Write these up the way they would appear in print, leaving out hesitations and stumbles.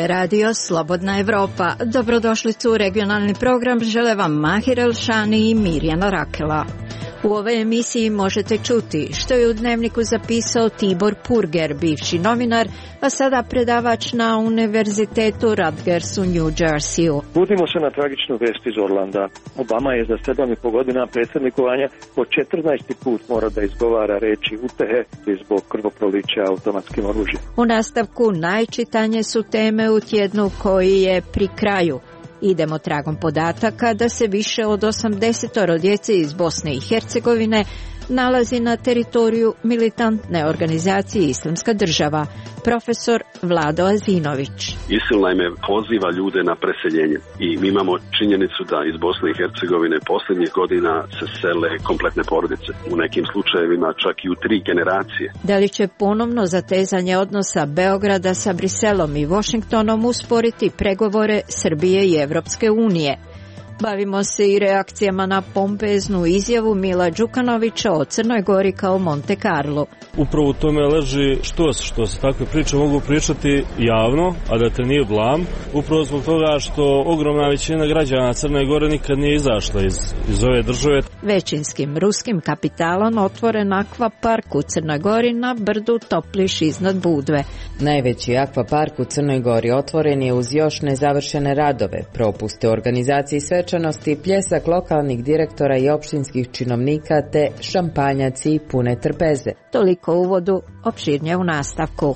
je radio Slobodna Evropa. Dobrodošlicu u regionalni program žele vam Mahir Elšani i Mirjana Rakela. U ovoj emisiji možete čuti što je u dnevniku zapisao Tibor Purger, bivši novinar, a sada predavač na univerzitetu Rutgers u New Jerseyu. Budimo se na tragičnu vest iz Orlanda. Obama je za 7,5 godina predsjednikovanja po 14. put mora da izgovara reči utehe zbog krvoprolića automatskim oružjem. U nastavku najčitanje su teme u tjednu koji je pri kraju. Idemo tragom podataka da se više od 80 djece iz Bosne i Hercegovine nalazi na teritoriju militantne organizacije Islamska država. Profesor Vlado Azinović. ISIL naime poziva ljude na preseljenje i mi imamo činjenicu da iz Bosne i Hercegovine posljednjih godina se sele kompletne porodice. U nekim slučajevima čak i u 3 generacije. Da li će ponovno zatezanje odnosa Beograda sa Briselom i Washingtonom usporiti pregovore Srbije i Evropske unije? Bavimo se i reakcijama na pompeznu izjavu Mila Đukanovića o Crnoj Gori kao Monte Carlo. Upravo u tome leži što se takve priče mogu pričati javno, a da te nije blam. Upravo zbog toga što ogromna većina građana Crne Gore nikad nije izašla iz ove države. Većinskim ruskim kapitalom otvoren akvapark u Crnoj Gori na brdu Topliš iznad Budve. Najveći akvapark u Crnoj Gori otvoren je uz još nezavršene radove, propuste u organizaciji svečanosti, pljesak lokalnih direktora i opštinskih činovnika te šampanjaci i pune trpeze. Toliko u uvodu, opširnije u nastavku.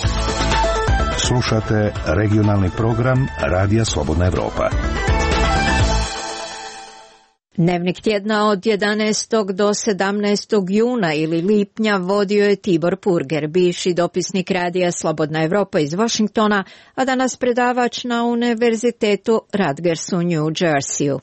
Slušate regionalni program Radija Slobodna Evropa. Dnevnik tjedna od 11. do 17. juna ili lipnja vodio je Tibor Purger, bivši dopisnik Radija Slobodna Evropa iz Washingtona, a danas predavač na univerzitetu Rutgers u New Jerseyu.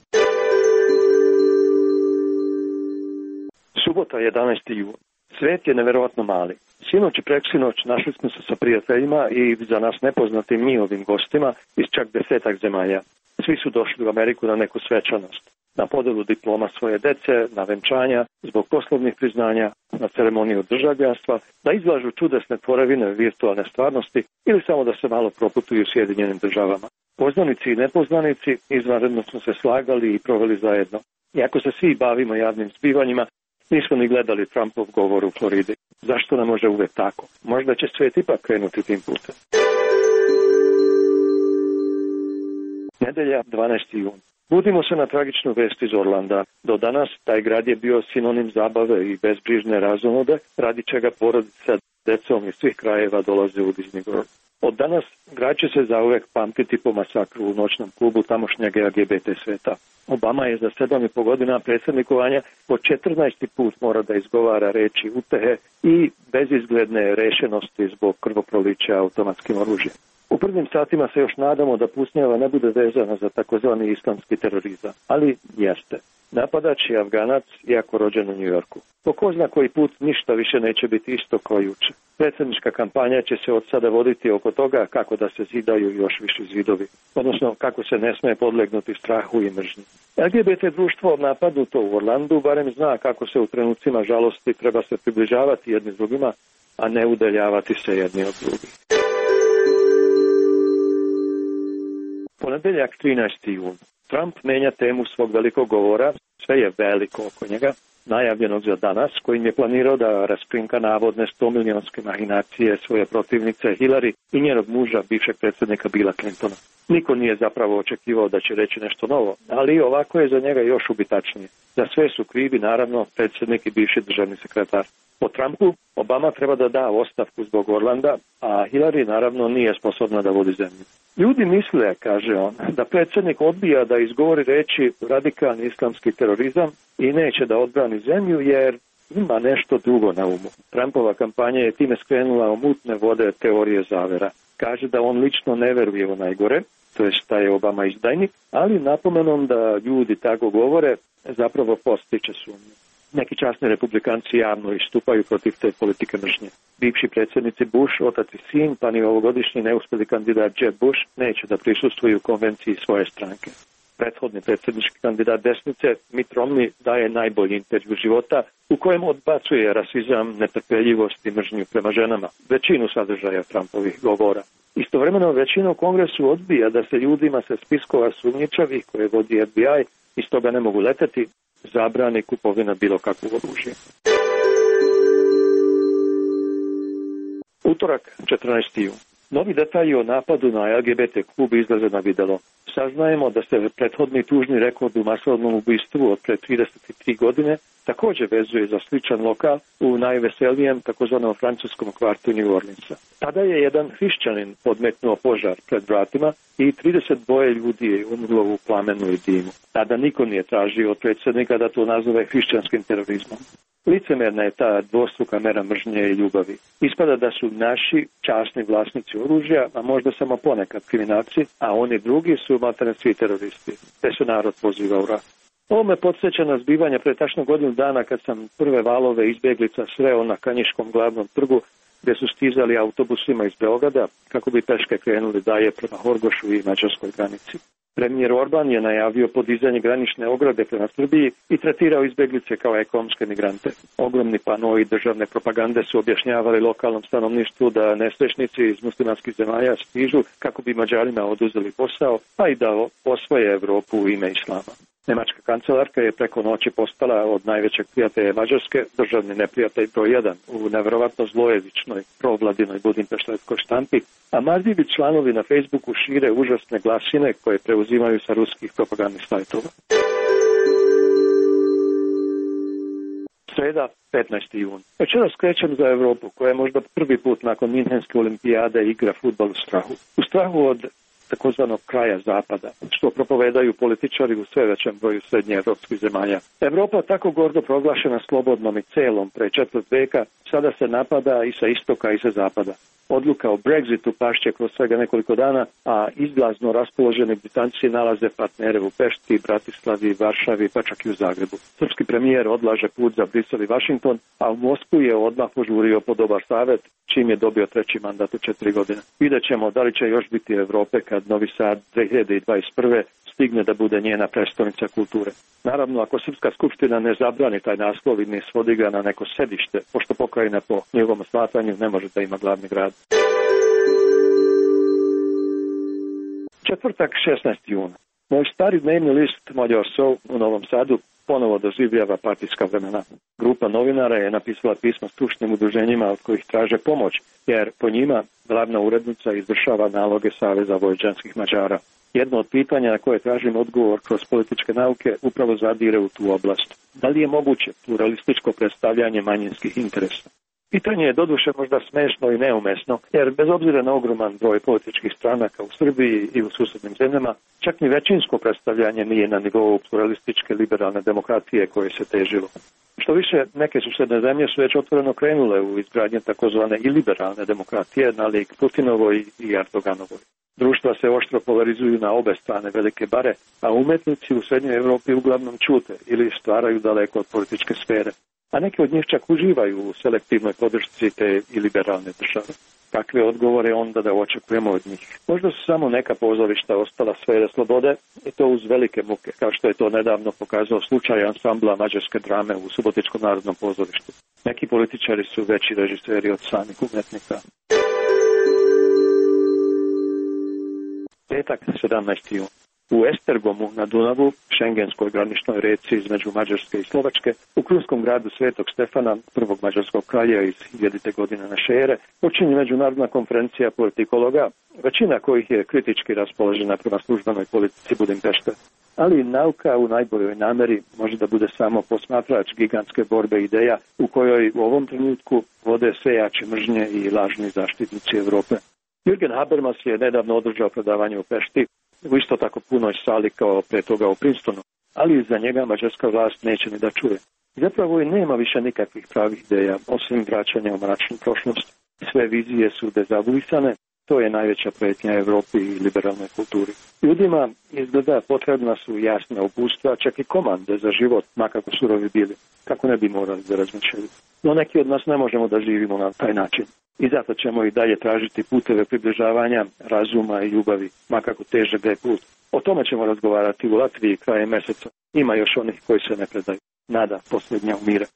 Subota 11. jun. Svet je neverovatno mali. Sinoć i preksinoć našli smo se sa prijateljima i za nas nepoznatim njihovim gostima iz čak 10 zemalja. Svi su došli u Ameriku na neku svečanost. Na podelu diploma svoje dece, na venčanja, zbog poslovnih priznanja, na ceremoniju državljanstva, da izlažu čudesne tvorevine virtualne stvarnosti ili samo da se malo proputuju u Sjedinjenim državama. Poznanici i nepoznanici izvanredno smo se slagali i proveli zajedno. Iako se svi bavimo javnim zbivanjima, nismo ni gledali Trumpov govor u Floridi. Zašto ne može uvek tako? Možda će svijet ipak krenuti tim putem. Nedelja, 12. jun. Budimo se na tragičnu vest iz Orlanda. Do danas taj grad je bio sinonim zabave i bezbrižne razonode, radi čega porodica decom iz svih krajeva dolaze u Disney World. Od danas grad će se zauvek pamtiti po masakru u noćnom klubu tamošnjeg LGBT sveta. Obama je za 7,5 godina predsjednikovanja po 14. put mora da izgovara reči utehe i bezizgledne rešenosti zbog krvoprolića automatskim oružjem. U prvim satima se još nadamo da pucnjava ne bude vezana za takozvani islamski terorizam, ali jeste. Napadač je Afganac, iako rođen u New Yorku. Po ko zna koji put ništa više neće biti isto kao juče. Predsjednička kampanja će se od sada voditi oko toga kako da se zidaju još više zidovi, odnosno kako se ne smije podlegnuti strahu i mržnji. LGBT društvo napadnuto u Orlandu barem zna kako se u trenucima žalosti treba se približavati jedni s drugima, a ne udaljavati se jedni od drugih. Ponedeljak 13. jun. Trump menja temu svog velikog govora, sve je veliko oko njega, najavljenog za danas, kojim je planirao da raskrinka navodne 100-milionske mahinacije svoje protivnice Hillary i njenog muža, bivšeg predsjednika Billa Clintona. Niko nije zapravo očekivao da će reći nešto novo, ali ovako je za njega još ubitačnije. Za sve su krivi, naravno, predsjednik i bivši državni sekretar. Po Trumpu, Obama treba da da ostavku zbog Orlanda, a Hillary naravno nije sposobna da vodi zemlju. Ljudi misle, kaže on, da predsjednik odbija da izgovori reči radikalni islamski terorizam i neće da odbrani zemlju jer ima nešto drugo na umu. Trumpova kampanja je time skrenula u mutne vode teorije zavera. Kaže da on lično ne veruje u najgore, to je da je Obama izdajnik, ali napomenom da ljudi tako govore zapravo postiče sumnju. Neki časni republikanci javno istupaju protiv te politike mržnje. Bivši predsjednici Bush, otac i sin, pa ni ovogodišnji neuspjeli kandidat Jeb Bush neće da prisustvuju konvenciji svoje stranke. Prethodni predsjednički kandidat desnice Mitt Romney daje najbolji intervju života u kojem odbacuje rasizam, netrpeljivost i mržnju prema ženama, većinu sadržaja Trumpovih govora. Istovremeno većina u Kongresu odbija da se ljudima sa spiskova sumnjičavih koje vodi FBI i stoga ne mogu leteti, zabrani kupovina bilo kakvog oružja. Utorak, 14. jun. Novi detalji o napadu na LGBT klub izlaze na videlo. Saznajemo da se prethodni tužni rekord u masovnom ubistvu od pre 33 godine također vezuje za sličan lokal u najveselijem takozvanom francuskom kvartu New Orleansa. Tada je jedan hrišćanin podmetnuo požar pred vratima i 32 ljudi je umrlo u plamenu i dimu. Tada niko nije tražio od predsjednika da to nazove hrišćanskim terorizmom. Licemerna je ta dvostruka mera mržnje i ljubavi. Ispada da su naši časni vlasnici oružja, a možda samo ponekad kriminalci, a oni drugi su maltene svi teroristi. Te se narod poziva u rat. Ovo me podsjeća na zbivanje pre tačno godinu dana kad sam prve valove izbjeglica sreo na Kanjiškom glavnom trgu gdje su stizali autobusima iz Beograda kako bi peške krenuli dalje prema Horgošu i mađarskoj granici. Premijer Orban je najavio podizanje granične ograde prema Srbiji i tretirao izbjeglice kao ekonomske migrante. Ogromni panoi državne propagande su objašnjavali lokalnom stanovništvu da nesrećnici iz muslimanskih zemalja stižu kako bi Mađarima oduzeli posao, a i da osvoje Europu u ime islama. Nemačka kancelarka je preko noći postala od najvećeg prijatelja Mađarske državni neprijatelj broj 1 u nevjerovatno zlojezičnoj provladinoj budimpeštanskoj štampi, a marljivi članovi na Facebooku šire užasne glasine koje preuzimaju sa ruskih propagandnih sajtova. Sreda, 15. jun. Večeras skrećem za Europu, koja je možda prvi put nakon Minhenske olimpijade igra fudbal u strahu. U strahu od takozvanog kraja zapada, što propovedaju političari u sve većem broju srednjeevropskih zemalja. Europa, tako gordo proglašena slobodnom i celom pre četvrt veka, sada se napada i sa istoka i sa zapada. Odluka o Brexitu pašće kroz svega nekoliko dana, a izglazno raspoloženi Britanci nalaze partnere u Pešti, Bratislavi, Varšavi, pa čak i u Zagrebu. Srpski premijer odlaže put za Brisel i Washington, a u Moskvu je odmah požurio po dobar savjet, čim je dobio treći mandat u 4 godine. Vidjet ćemo da li će još biti Europe kad Novi Sad 2021. stigne da bude njena prestolnica kulture. Naravno, ako Srpska skupština ne zabrani taj naslov i ne svodi ga na neko sedište, pošto pokrajina po njegovom shvatanju ne može da ima glavni grad. Četvrtak, 16. juna. Moj stari dnevni list Magyar Szó u Novom Sadu ponovo doživljava partijska vremena. Grupa novinara je napisala pismo stručnim udruženjima od kojih traže pomoć, jer po njima glavna urednica izvršava naloge Saveza vojvođanskih Mađara. Jedno od pitanja na koje tražim odgovor kroz političke nauke upravo zadire u tu oblast. Da li je moguće pluralističko predstavljanje manjinskih interesa? Pitanje je doduše možda smešno i neumesno, jer bez obzira na ogroman broj političkih stranaka u Srbiji i u susjednim zemljama, čak ni većinsko predstavljanje nije na nivou pluralističke liberalne demokratije koje se težilo. Što više, neke susjedne zemlje su već otvoreno krenule u izgradnje takozvane i liberalne demokratije na lik Putinovoj i Erdoganovoj. Društva se oštro polarizuju na obe strane velike bare, a umetnici u Srednjoj Evropi uglavnom ćute ili stvaraju daleko od političke sfere. A neki od njih čak uživaju u selektivnoj podršci te i liberalne države. Kakve odgovore onda da očekujemo od njih? Možda su samo neka pozorišta ostala sfere slobode i to uz velike muke, kao što je to nedavno pokazao slučaj ansambla mađarske drame u Subotičkom narodnom pozorištu. Neki političari su veći režiseri od samih umetnika. Petak, 17. jun. U Esztergomu na Dunavu, šengenskoj graničnoj reci između Mađarske i Slovačke, u krunskom gradu Svetog Stefana, prvog mađarskog kralja iz 1000. godine naše ere, počinje međunarodna konferencija politikologa, većina kojih je kritički raspoložena prema službenoj politici Budimpešte. Ali nauka u najboljoj nameri može da bude samo posmatrač gigantske borbe ideja u kojoj u ovom trenutku vode sejači mržnje i lažni zaštitnici Europe. Jürgen Habermas je nedavno održao predavanje u Pešti, u isto tako punoj sali kao pre toga u Princetonu, ali za njega mađarska vlast neće ni da čuje. Zapravo i nema više nikakvih pravih ideja, osim vraćanja u mračnu prošlost. Sve vizije su dezavuisane, To je najveća pretnja Evropi i liberalnoj kulturi. Ljudima izgleda potrebna su jasna uputstva, čak i komande za život, makako surovi bili, kako ne bi morali da razmišljaju. No neki od nas ne možemo da živimo na taj način. I zato ćemo i dalje tražiti puteve približavanja, razuma i ljubavi, makako težak da je put. O tome ćemo razgovarati u Latviji krajem meseca. Ima još onih koji se ne predaju. Nada posljednja umire.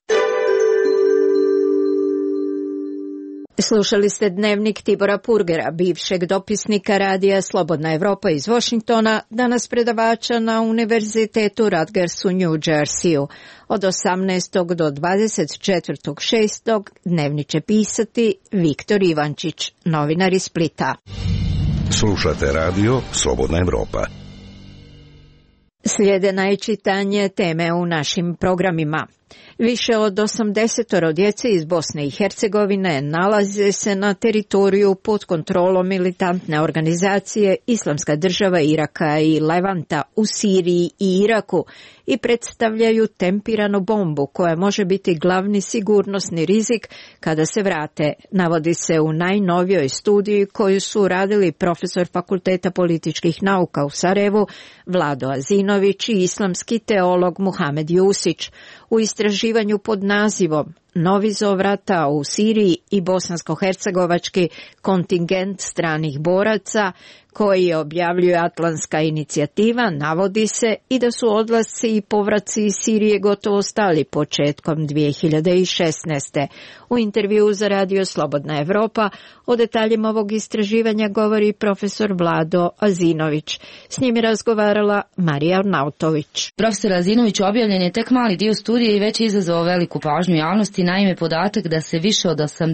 Slušali ste dnevnik Tibora Purgera, bivšeg dopisnika radija Slobodna Evropa iz Washingtona, danas predavača na Univerzitetu Rutgers u New Jerseyu. Od 18. do 24.6. dnevnik će pisati Viktor Ivančić, novinar iz Splita. Slušate radio Slobodna Evropa. Slijede najčitanije teme u našim programima. Više od 80 djece iz Bosne i Hercegovine nalaze se na teritoriju pod kontrolom militantne organizacije Islamska država Iraka i Levanta u Siriji i Iraku i predstavljaju tempiranu bombu koja može biti glavni sigurnosni rizik kada se vrate, navodi se u najnovijoj studiji koju su radili profesor Fakulteta političkih nauka u Sarajevu Vlado Azinović i islamski teolog Muhamed Jusić u istraživanju pod nazivom Novi zovrata u Siriji i bosansko-hercegovački kontingent stranih boraca koji objavljuje Atlantska inicijativa, navodi se i da su odlasci i povraci iz Sirije gotovo stali početkom 2016. U intervjuu za radio Slobodna Evropa o detaljima ovog istraživanja govori profesor Vlado Azinović. S njim je razgovarala Marija Arnautović. Profesor Azinović, objavljen je tek mali dio studije i već izazvao veliku pažnju javnosti. Naime, podatak da se više od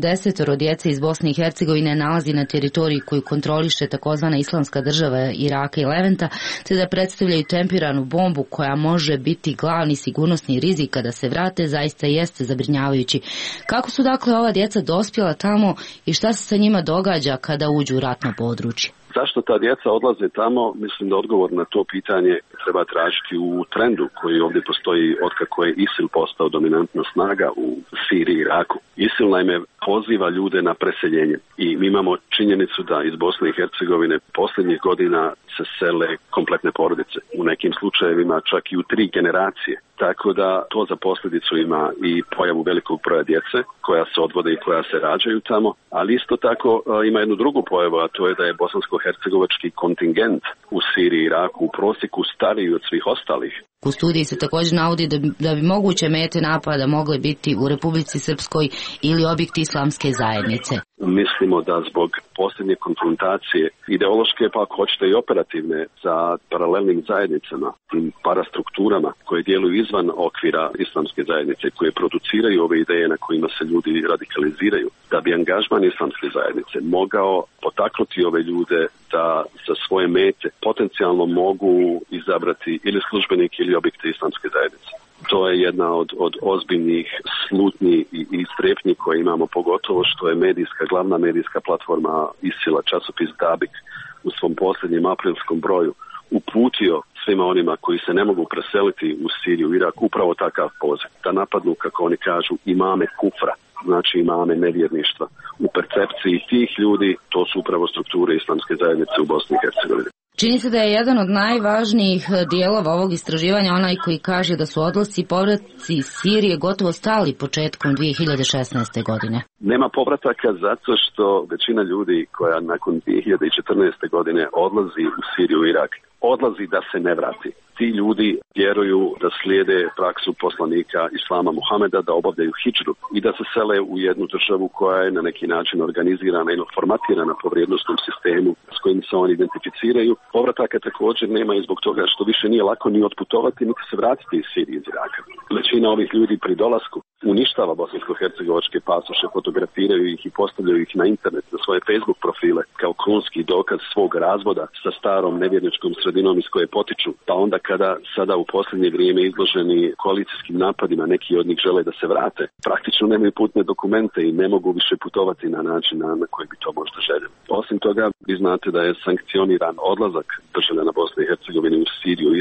80 djece iz Bosne i Hercegovine nalazi na teritoriji koju kontroliše takozvana Islamska država Iraka i Levanta, te da predstavljaju tempiranu bombu koja može biti glavni sigurnosni rizik kada se vrate, zaista jeste zabrinjavajući. Kako su dakle ova djeca dospjela tamo i šta se sa njima događa kada uđu u ratno područje? Zašto ta djeca odlaze tamo? Mislim da odgovor na to pitanje treba tražiti u trendu koji ovdje postoji otkako je ISIL postao dominantna snaga u Siriji i Iraku. ISIL naime poziva ljude na preseljenje i mi imamo činjenicu da iz Bosne i Hercegovine posljednjih godina se sele kompletne porodice. U nekim slučajevima čak i u 3 generacije. Tako da to za posljedicu ima i pojavu velikog broja djece koja se odvode i koja se rađaju tamo, ali isto tako ima jednu drugu pojavu, a to je da je bosansko-hercegovački kontingent u Siriji i Iraku u prosjeku stariji od svih ostalih. U studiji se također navodi da bi moguće mete napada mogle biti u Republici Srpskoj ili objekti islamske zajednice. Mislimo da zbog posljednje konfrontacije ideološke, pa ako hoćete i operativne, za paralelnim zajednicama, tim parastrukturama koje djeluju izvan okvira islamske zajednice, koje produciraju ove ideje na kojima se ljudi radikaliziraju, da bi angažman islamske zajednice mogao potaknuti ove ljude da za svoje mete potencijalno mogu izabrati ili službenike ili objekte islamske zajednice. To je jedna od ozbiljnih slutnji i strepnji koje imamo, pogotovo što je glavna medijska platforma ISIL-a, časopis Dabik, u svom posljednjem aprilskom broju uputio svima onima koji se ne mogu preseliti u Siriju i Irak upravo takav poziv, da napadnu, kako oni kažu, imame kufra, znači imame nevjerništva. U percepciji tih ljudi to su upravo strukture islamske zajednice u Bosni i Hercegovini. Čini se da je jedan od najvažnijih dijelova ovog istraživanja onaj koji kaže da su odlasci i povratci iz Sirije gotovo stali početkom 2016. godine. Nema povrataka zato što većina ljudi koja nakon 2014. godine odlazi u Siriju i Irak, odlazi da se ne vrati. Ti ljudi vjeruju da slijede praksu poslanika Islama Muhameda, da obavljaju hidžru i da se sele u jednu državu koja je na neki način organizirana i formatirana po vrijednosnom sistemu s kojim se oni identificiraju. Povrataka također nema i zbog toga što više nije lako ni otputovati, niti se vratiti iz Sirije iz Iraka. Većina ovih ljudi pri dolasku uništava bosansko-hercegovačke pasoše, fotografiraju ih i postavljaju ih na internet, na svoje Facebook profile kao krunski dokaz svog razvoda sa starom nevjerničkom sredinom iz koje potiču. Pa onda kada sada u posljednje vrijeme izloženi koalicijskim napadima, neki od njih žele da se vrate, praktično nemaju putne dokumente i ne mogu više putovati na način na koji bi to možda željeli. Osim toga, vi znate da je sankcioniran odlazak državljana Bosne i Hercegovine u Siriju i Irak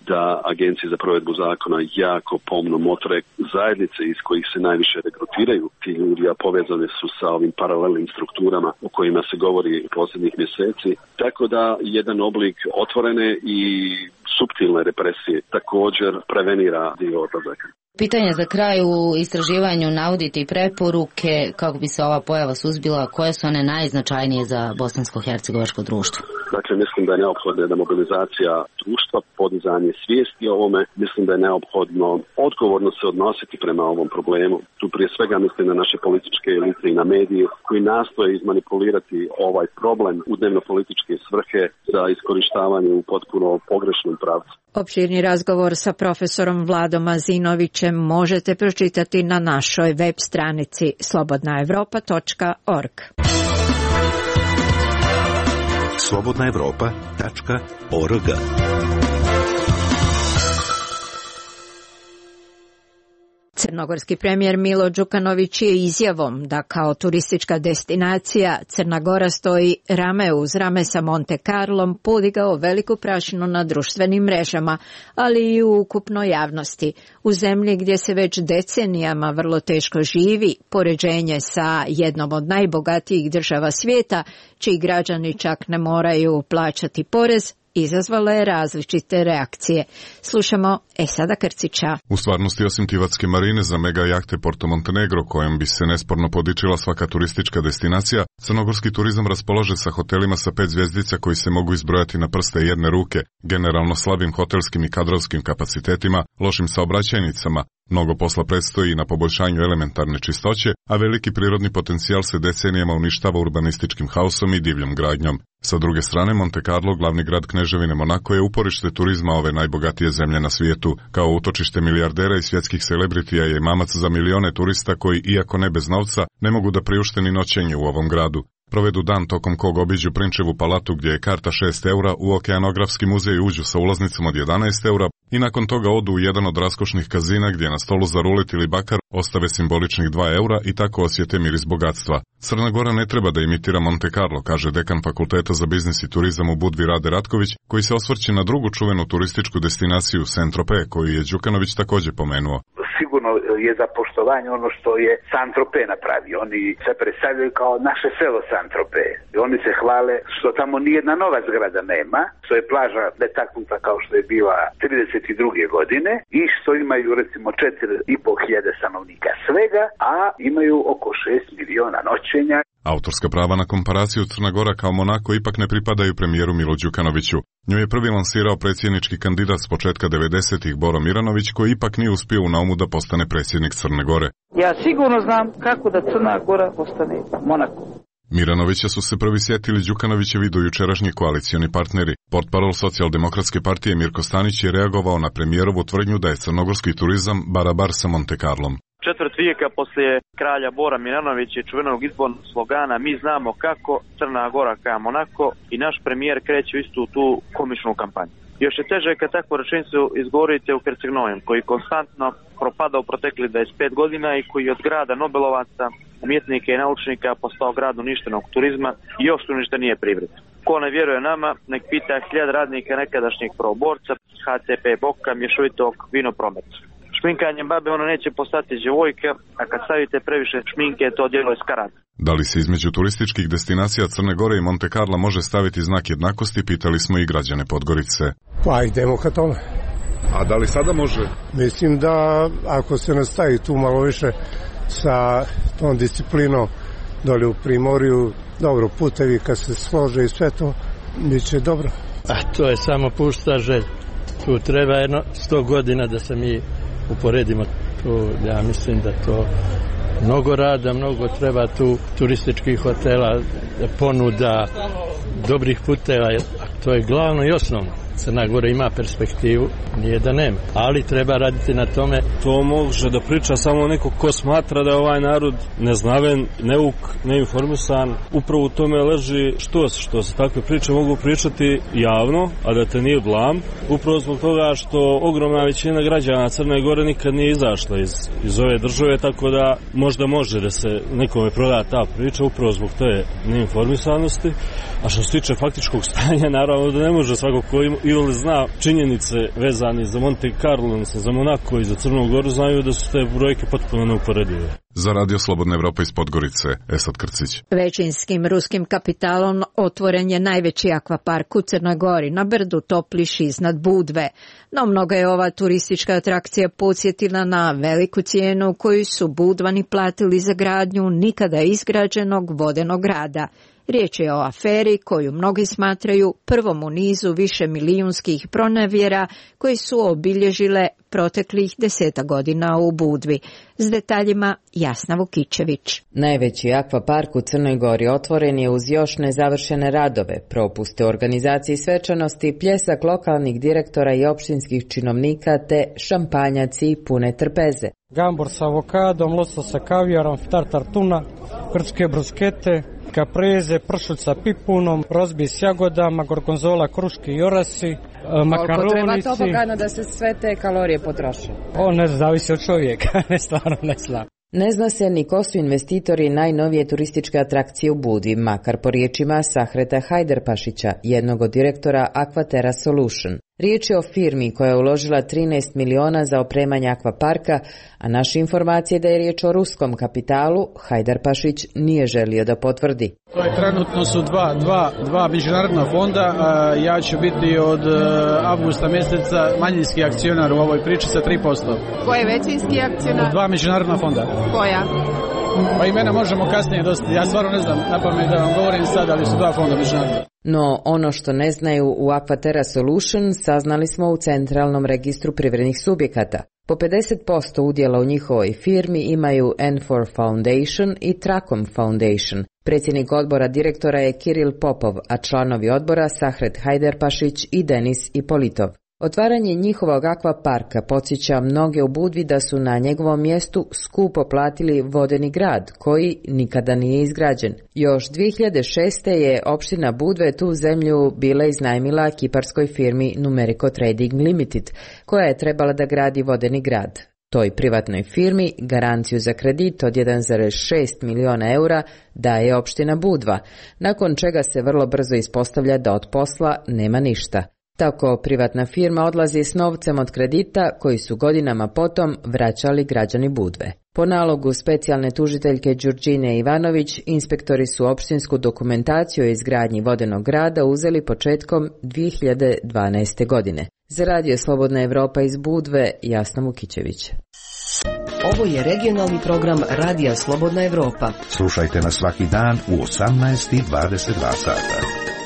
da agencije za provedbu zakona jako pomno motre zajednice iz kojih se najviše regrutiraju ti ljudi, a povezane su sa ovim paralelnim strukturama o kojima se govori posljednjih mjeseci. Tako da jedan oblik otvorene i suptilne represije također prevenira dio odlazaka. Pitanje za kraj, u istraživanju navodite i preporuke kako bi se ova pojava suzbila, koje su one najznačajnije za bosansko-hercegovačko društvo? Dakle, mislim da je neophodna jedna mobilizacija društva, podizanje svijesti o ovome. Mislim da je neophodno odgovorno se odnositi prema ovom problemu. Tu prije svega mislim na naše političke elite i na medije koji nastoje izmanipulirati ovaj problem u dnevno-političke svrhe za iskorištavanje u potpuno pogrešnom pravcu. Opširni razgovor sa profesorom Vladom Azinovićem možete pročitati na našoj web stranici slobodnaevropa.org. slobodnaevropa.org. Crnogorski premijer Milo Đukanović je izjavom da kao turistička destinacija Crna Gora stoji rame uz rame sa Monte Carlom podigao veliku prašinu na društvenim mrežama, ali i u ukupnoj javnosti. U zemlji gdje se već decenijama vrlo teško živi, poređenje sa jednom od najbogatijih država svijeta, čiji građani čak ne moraju plaćati porez, izazvala je različite reakcije. Slušamo Esada Krcića. U stvarnosti, osim Tivatske marine za mega jahte Porto Montenegro, kojom bi se nesporno podičila svaka turistička destinacija, crnogorski turizam raspolaže sa hotelima sa 5 zvjezdica koji se mogu izbrojati na prste jedne ruke, generalno slabim hotelskim i kadrovskim kapacitetima, lošim saobraćajnicama. Mnogo posla predstoji na poboljšanju elementarne čistoće, a veliki prirodni potencijal se decenijama uništava urbanističkim haosom i divljom gradnjom. Sa druge strane, Monte Carlo, glavni grad Kneževine Monako, je uporište turizma ove najbogatije zemlje na svijetu. Kao utočište milijardera i svjetskih celebritija je mamac za milione turista koji, iako ne bez novca, ne mogu da priušte ni noćenje u ovom gradu. Provedu dan tokom kog obiđu Prinčevu palatu gdje je karta 6 eura, u Okeanografski muzej uđu sa ulaznicom od 11 eura i nakon toga odu u jedan od raskošnih kazina gdje na stolu za rulet ili bakar ostave simboličnih 2 eura i tako osjete miris bogatstva. Crna Gora ne treba da imitira Monte Carlo, kaže dekan Fakulteta za biznis i turizam u Budvi Rade Ratković, koji se osvrće na drugu čuvenu turističku destinaciju Saint-Tropez, koju je Đukanović također pomenuo. Sigurno je za poštovanje ono što je Saint-Tropez napravio. Oni se predstavljaju kao naše selo Saint-Tropez. Oni se hvale što tamo nijedna nova zgrada nema, što je plaža netaknuta kao što je bila 32. godine i što imaju recimo 4.500 stanovnika svega, a imaju oko 6 miliona noćenja. Autorska prava na komparaciju Crna Gora kao Monako ipak ne pripadaju premijeru Milu Đukanoviću. Nju je prvi lansirao predsjednički kandidat s početka 90-ih Boro Miranović, koji ipak nije uspio u naumu da postane predsjednik Crne Gore. Ja sigurno znam kako da Crna Gora postane Monako. Miranovića su se prvi sjetili Đukanovićevi dojučerašnji koalicioni partneri. Portparol Socijaldemokratske partije Mirko Stanić je reagovao na premijerovu tvrdnju da je crnogorski turizam barabar sa Monte Carlom. Četvrt vijeka poslije kralja Bora Milanovića i čuvenog izbornog slogana "Mi znamo kako, Crna Gora kao Monako" i naš premijer kreće istu tu komičnu kampanju. Još je teže kad takvu rečenicu izgovorite u Herceg-Novom, koji konstantno propada u proteklih 25 godina i koji od grada Nobelovaca, umjetnika i naučnika postao grad uništenog turizma i još uništenije privrede. Ko ne vjeruje nama, nek pita 1000 radnika nekadašnjeg prvoborca, HCP Boka, mješovitog vinoprometa. Šminkanjem babe ono neće postati djevojka, a kad stavite previše šminke, to djelo je skarat. Da li se između turističkih destinacija Crne Gore i Monte Carla može staviti znak jednakosti, pitali smo i građane Podgorice. Pa idemo ka tome. A da li sada može? Mislim da ako se nastavi tu malo više sa tom disciplinom dole u Primorju, dobro, putevi kad se slože i sve to, bit će dobro. A to je samo pušta želj. Tu treba jedno 100 godina da se mi uporedimo. Tu, ja mislim da to mnogo rada, mnogo treba tu turističkih hotela, ponuda, dobrih puteva, a to je glavno i osnovno. Crna Gora ima perspektivu, nije da nema, ali treba raditi na tome. To može da priča samo neko ko smatra da je ovaj narod neznaven, neuk, neinformisan. Upravo u tome leži što se takve priče mogu pričati javno, a da te nije blam. Upravo zbog toga što ogromna većina građana Crne Gore nikad nije izašla iz ove države, tako da možda može da se nekome proda ta priča upravo zbog te neinformisanosti. A što se tiče faktičkog stanja, naravno da ne može svako i ili zna činjenice vezane za Monte Carlo, odnosno za Monako i za Crnu Goru, znaju da su te brojke potpuno neuporedive. Za Radio Slobodna Evropa iz Podgorice, Esad Krcić. Većinskim ruskim kapitalom otvoren je najveći akvapark u Crnoj Gori na brdu Topliš iznad Budve. No mnoga je ova turistička atrakcija podsjetila na veliku cijenu koju su Budvani platili za gradnju nikada izgrađenog vodenog grada. Riječ je o aferi koju mnogi smatraju prvom u nizu više milijunskih pronevjera koji su obilježile proteklih 10 godina u Budvi. S detaljima Jasna Vukićević. Najveći akvapark u Crnoj Gori otvoren je uz još nezavršene radove, propuste u organizaciji svečanosti, pljesak lokalnih direktora i opštinskih činovnika te šampanjaci pune trpeze. Gambur sa avokadom, losos sa kavijarom, tartar tuna, grčke bruskete, kapreze, pršut sa pipunom, rozbi s jagodama, gorgonzola, kruške i orasi, makaronici. Koliko treba tobogana da se sve te kalorije potroše? Ne zavisi od čovjeka, stvarno ne znam. Ne zna se ni ko su investitori najnovije turističke atrakcije u Budvi, makar po riječima Sahreta Hajderpašića, jednog od direktora Aquaterra Solution. Riječ je o firmi koja je uložila 13 miliona za opremanje akvaparka, a naše informacije da je riječ o ruskom kapitalu, Hajderpašić nije želio da potvrdi. To je trenutno su dva međunarodna fonda, ja ću biti od avgusta mjeseca manjinski akcionar u ovoj priči sa 3%. Ko je većinski akcionar? Dva međunarodna fonda. Koja? Pa imena možemo kasnije dosta, ja stvarno ne znam napamet da vam govorim sad, ali su dva fonda međunarodna. No, ono što ne znaju u Aquaterra Solution saznali smo u Centralnom registru privrednih subjekata. Po 50% udjela u njihovoj firmi imaju N4 Foundation i Tracom Foundation. Predsjednik odbora direktora je Kiril Popov, a članovi odbora Sahret Hajderpašić i Denis Ipolitov. Otvaranje njihovog akvaparka podsjeća mnoge u Budvi da su na njegovom mjestu skupo platili vodeni grad, koji nikada nije izgrađen. Još 2006. je opština Budve tu zemlju bila iznajmila kiparskoj firmi Numerico Trading Limited, koja je trebala da gradi vodeni grad. Toj privatnoj firmi garanciju za kredit od 1,6 miliona eura daje opština Budva, nakon čega se vrlo brzo ispostavlja da od posla nema ništa. Tako privatna firma odlazi s novcem od kredita koji su godinama potom vraćali građani Budve. Po nalogu specijalne tužiteljke Đurđine Ivanović, inspektori su opštinsku dokumentaciju o izgradnji vodenog grada uzeli početkom 2012. godine. Za Radio Slobodna Evropa iz Budve, Jasna Vukićević. Ovo je regionalni program Radija Slobodna Evropa. Slušajte nas svaki dan u 18:22 sata.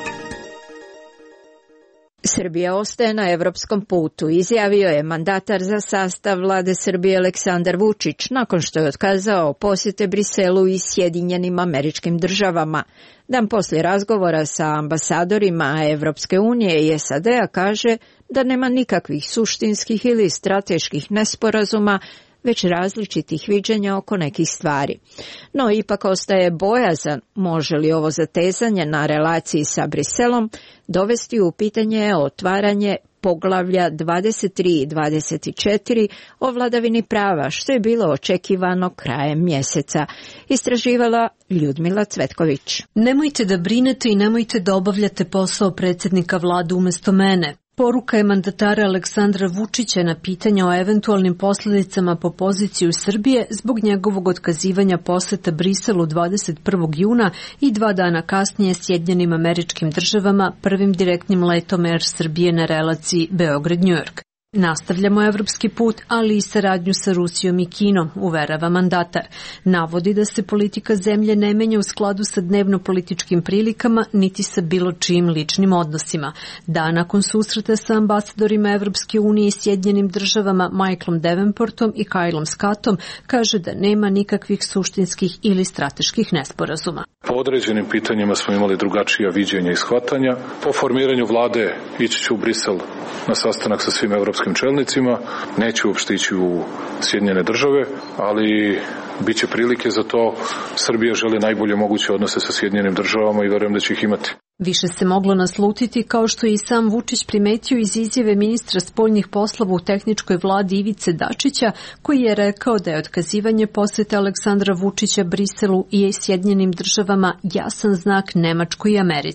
Srbija ostaje na evropskom putu, izjavio je mandatar za sastav vlade Srbije Aleksandar Vučić nakon što je otkazao posjete Briselu i Sjedinjenim Američkim Državama. Dan poslije razgovora sa ambasadorima Evropske unije i SAD-a kaže da nema nikakvih suštinskih ili strateških nesporazuma, već različitih viđenja oko nekih stvari. No, ipak ostaje bojazan može li ovo zatezanje na relaciji sa Briselom dovesti u pitanje otvaranje poglavlja 23 i 24 o vladavini prava, što je bilo očekivano krajem mjeseca. Istraživala Ljudmila Cvetković. Nemojte da brinete i nemojte da obavljate posao predsjednika vlade umjesto mene. Poruka je mandatara Aleksandra Vučića na pitanje o eventualnim posljedicama po poziciju Srbije zbog njegovog otkazivanja posjeta Briselu 21. juna i 2 dana kasnije Sjedinjenim Američkim Državama prvim direktnim letom Air Srbije na relaciji Beograd-New York. Nastavljamo evropski put, ali i saradnju sa Rusijom i Kinom, uverava mandatar. Navodi da se politika zemlje ne menja u skladu sa dnevno-političkim prilikama, niti sa bilo čijim ličnim odnosima. Dan nakon susreta sa ambasadorima Evropske unije i Sjedinjenim Državama Michaelom Davenportom i Kylom Scottom kaže da nema nikakvih suštinskih ili strateških nesporazuma. Po određenim pitanjima smo imali drugačija viđenja i shvatanja. Po formiranju vlade ići ću u Brisel na sastanak sa svim evropskim čelnicima. Neću uopšte ići u Sjedinjene Države, ali bit će prilike za to. Srbija želi najbolje moguće odnose sa Sjedinjenim Državama i verujem da će ih imati. Više se moglo naslutiti, kao što je i sam Vučić primetio iz izjave ministra spoljnih poslova u tehničkoj vladi Ivice Dačića, koji je rekao da je otkazivanje posjete Aleksandra Vučića Briselu i Sjedinjenim Državama jasan znak Nemačkoj i Americi.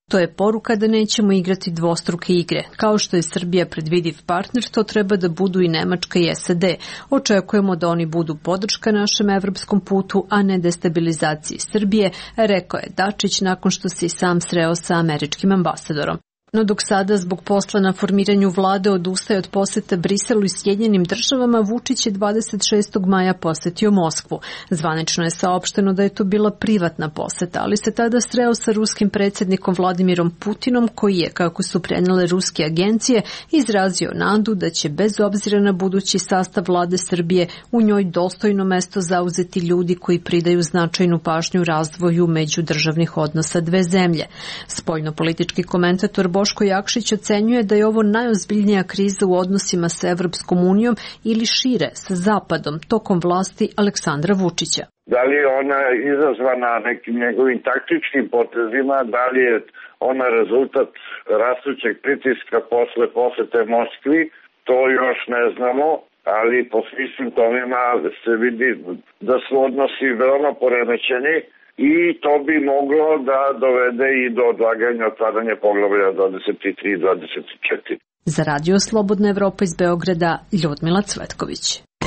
To je poruka da nećemo igrati dvostruke igre. Kao što je Srbija predvidiv partner, to treba da budu i Nemačka i SAD. Očekujemo da oni budu podrška našem evropskom putu, a ne destabilizaciji Srbije, rekao je Dačić nakon što se i sam sreo sa američkim ambasadorom. No dok sada zbog posla na formiranju vlade odustaje od poseta Briselu i Sjedinjenim državama, Vučić je 26. maja posetio Moskvu. Zvanično je saopšteno da je to bila privatna poseta, ali se tada sreo sa ruskim predsjednikom Vladimirom Putinom, koji je, kako su prenijele ruske agencije, izrazio nadu da će bez obzira na budući sastav vlade Srbije u njoj dostojno mesto zauzeti ljudi koji pridaju značajnu pažnju razvoju međudržavnih odnosa dve zemlje. Spoljnopolitički komentator Boško Jakšić ocenjuje da je ovo najozbiljnija kriza u odnosima sa Evropskom unijom ili šire sa Zapadom tokom vlasti Aleksandra Vučića. Da li je ona izazvana nekim njegovim taktičkim potezima, da li je ona rezultat rastućeg pritiska posle posete Moskvi, to još ne znamo, ali po svim simptomima se vidi da su odnosi veoma poremećeni. I to bi moglo da dovede i do odlaganja otvaranja poglavlja 23 i 24. Za Radio Slobodna Evropa iz Beograda, Ljudmila Cvetković.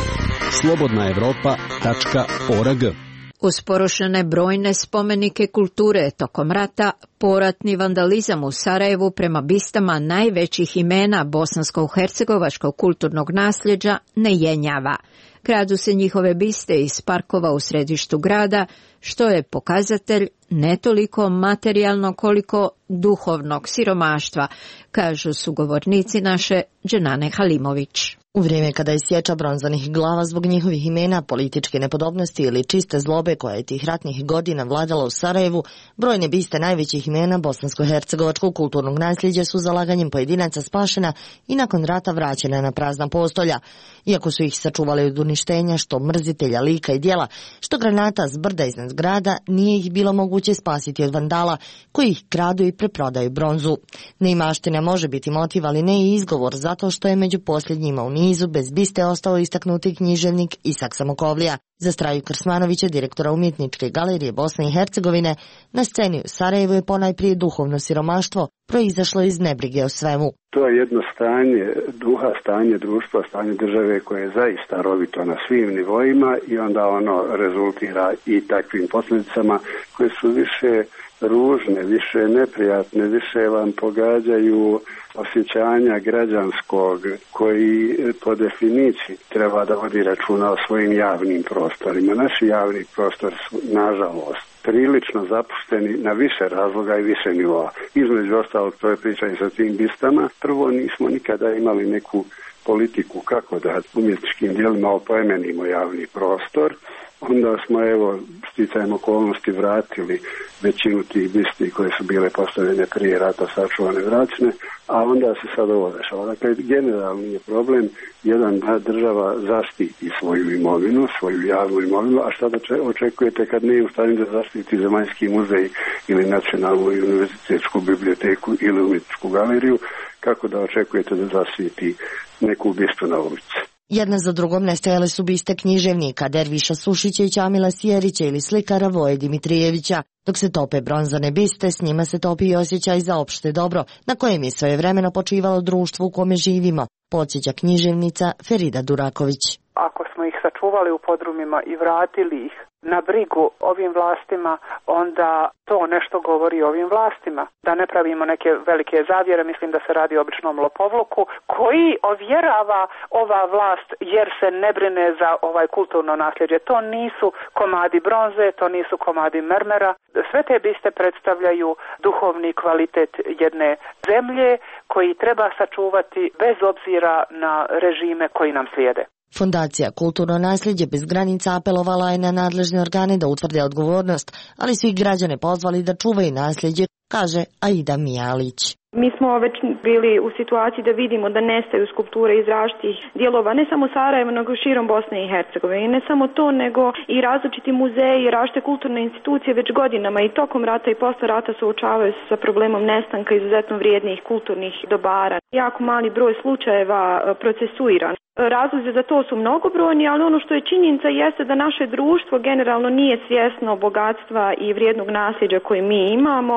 slobodnaevropa.org. Uz porušene brojne spomenike kulture tokom rata, poratni vandalizam u Sarajevu prema bistama najvećih imena bosansko-hercegovačkog kulturnog nasljeđa ne jenjava. Gradu se njihove biste iz parkova u središtu grada, što je pokazatelj ne toliko materijalno koliko duhovnog siromaštva, kažu sugovornici naše Dženane Halimović. U vrijeme kada je sječa bronzanih glava zbog njihovih imena, političke nepodobnosti ili čiste zlobe koja je tih ratnih godina vladala u Sarajevu, brojne biste najvećih imena bosansko-hercegovačkog kulturnog nasljeđa su zalaganjem pojedinaca spašena i nakon rata vraćena na prazna postolja. Iako su ih sačuvali od uništenja, što mrzitelja lika i djela, što granata s brda iznad zgrada, nije ih bilo moguće spasiti od vandala koji ih kradu i preprodaju bronzu. Neimaština može biti motiv, ali ne i izgovor, zato što je među posljednjima u nizu bez biste ostao istaknuti književnik Isak Samokovlija. Za Straju Krsmanovića, direktora Umjetničke galerije Bosne i Hercegovine, na sceni u Sarajevu je ponajprije duhovno siromaštvo proizašlo iz nebrige o svemu. To je jedno stanje duha, stanje društva, stanje države koje je zaista rovito na svim nivoima i onda ono rezultira i takvim posljedicama koje su više ružne, više neprijatne, više vam pogađaju osjećanja građanskog koji po definiciji treba da vodi računa o svojim javnim prostorima. Naši javni prostori su, nažalost, prilično zapušteni na više razloga i više nivoa. Između ostalog, to je priča i sa tim bistama. Prvo, nismo nikada imali neku politiku kako da umjetničkim djelima opoimenimo javni prostor. Onda smo, evo, sticajem okolnosti vratili većinu tih bisti koje su bile postavljene prije rata, sačuvane, vraćene, a onda se sad ovo dešava. Dakle, generalni je problem jedan da država zaštiti svoju imovinu, svoju javnu imovinu, a šta da očekujete kad nije u stanju da zaštiti Zemaljski muzej ili Nacionalnu i univerzitetsku biblioteku ili umjetničku galeriju, kako da očekujete da zaštiti neku bistu na ulici? Jedna za drugom nestajale su biste književnika Derviša Sušića i Ćamila Sjerića ili slikara Voje Dimitrijevića. Dok se tope bronzane biste, s njima se topi i osjećaj za opšte dobro, na kojem je svojevremeno počivalo društvo u kome živimo, podsjeća književnica Ferida Duraković. Ako smo ih sačuvali u podrumima i vratili ih na brigu ovim vlastima, onda to nešto govori o ovim vlastima. Da ne pravimo neke velike zavjere, mislim da se radi o običnom lopovluku koji ovjerava ova vlast jer se ne brine za ovaj kulturno nasljeđe. To nisu komadi bronze, to nisu komadi mermera. Sve te biste predstavljaju duhovni kvalitet jedne zemlje koji treba sačuvati bez obzira na režime koji nam slijede. Fondacija Kulturno nasljeđe bez granica apelovala je na nadležne organe da utvrde odgovornost, ali su i građane pozvali da čuvaju nasljeđe, kaže Aida Mijalić. Mi smo već bili u situaciji da vidimo da nestaju skulpture iz različitih dijelova, ne samo Sarajeva, nego širom Bosne i Hercegovine. I ne samo to, nego i različiti muzeji i različite kulturne institucije već godinama i tokom rata i posle rata suočavaju se sa problemom nestanka izuzetno vrijednih kulturnih dobara. Jako mali broj slučajeva procesuiran. Razlozi za to su mnogobrojni, ali ono što je činjenica jeste da naše društvo generalno nije svjesno bogatstva i vrijednog nasljeđa koje mi imamo.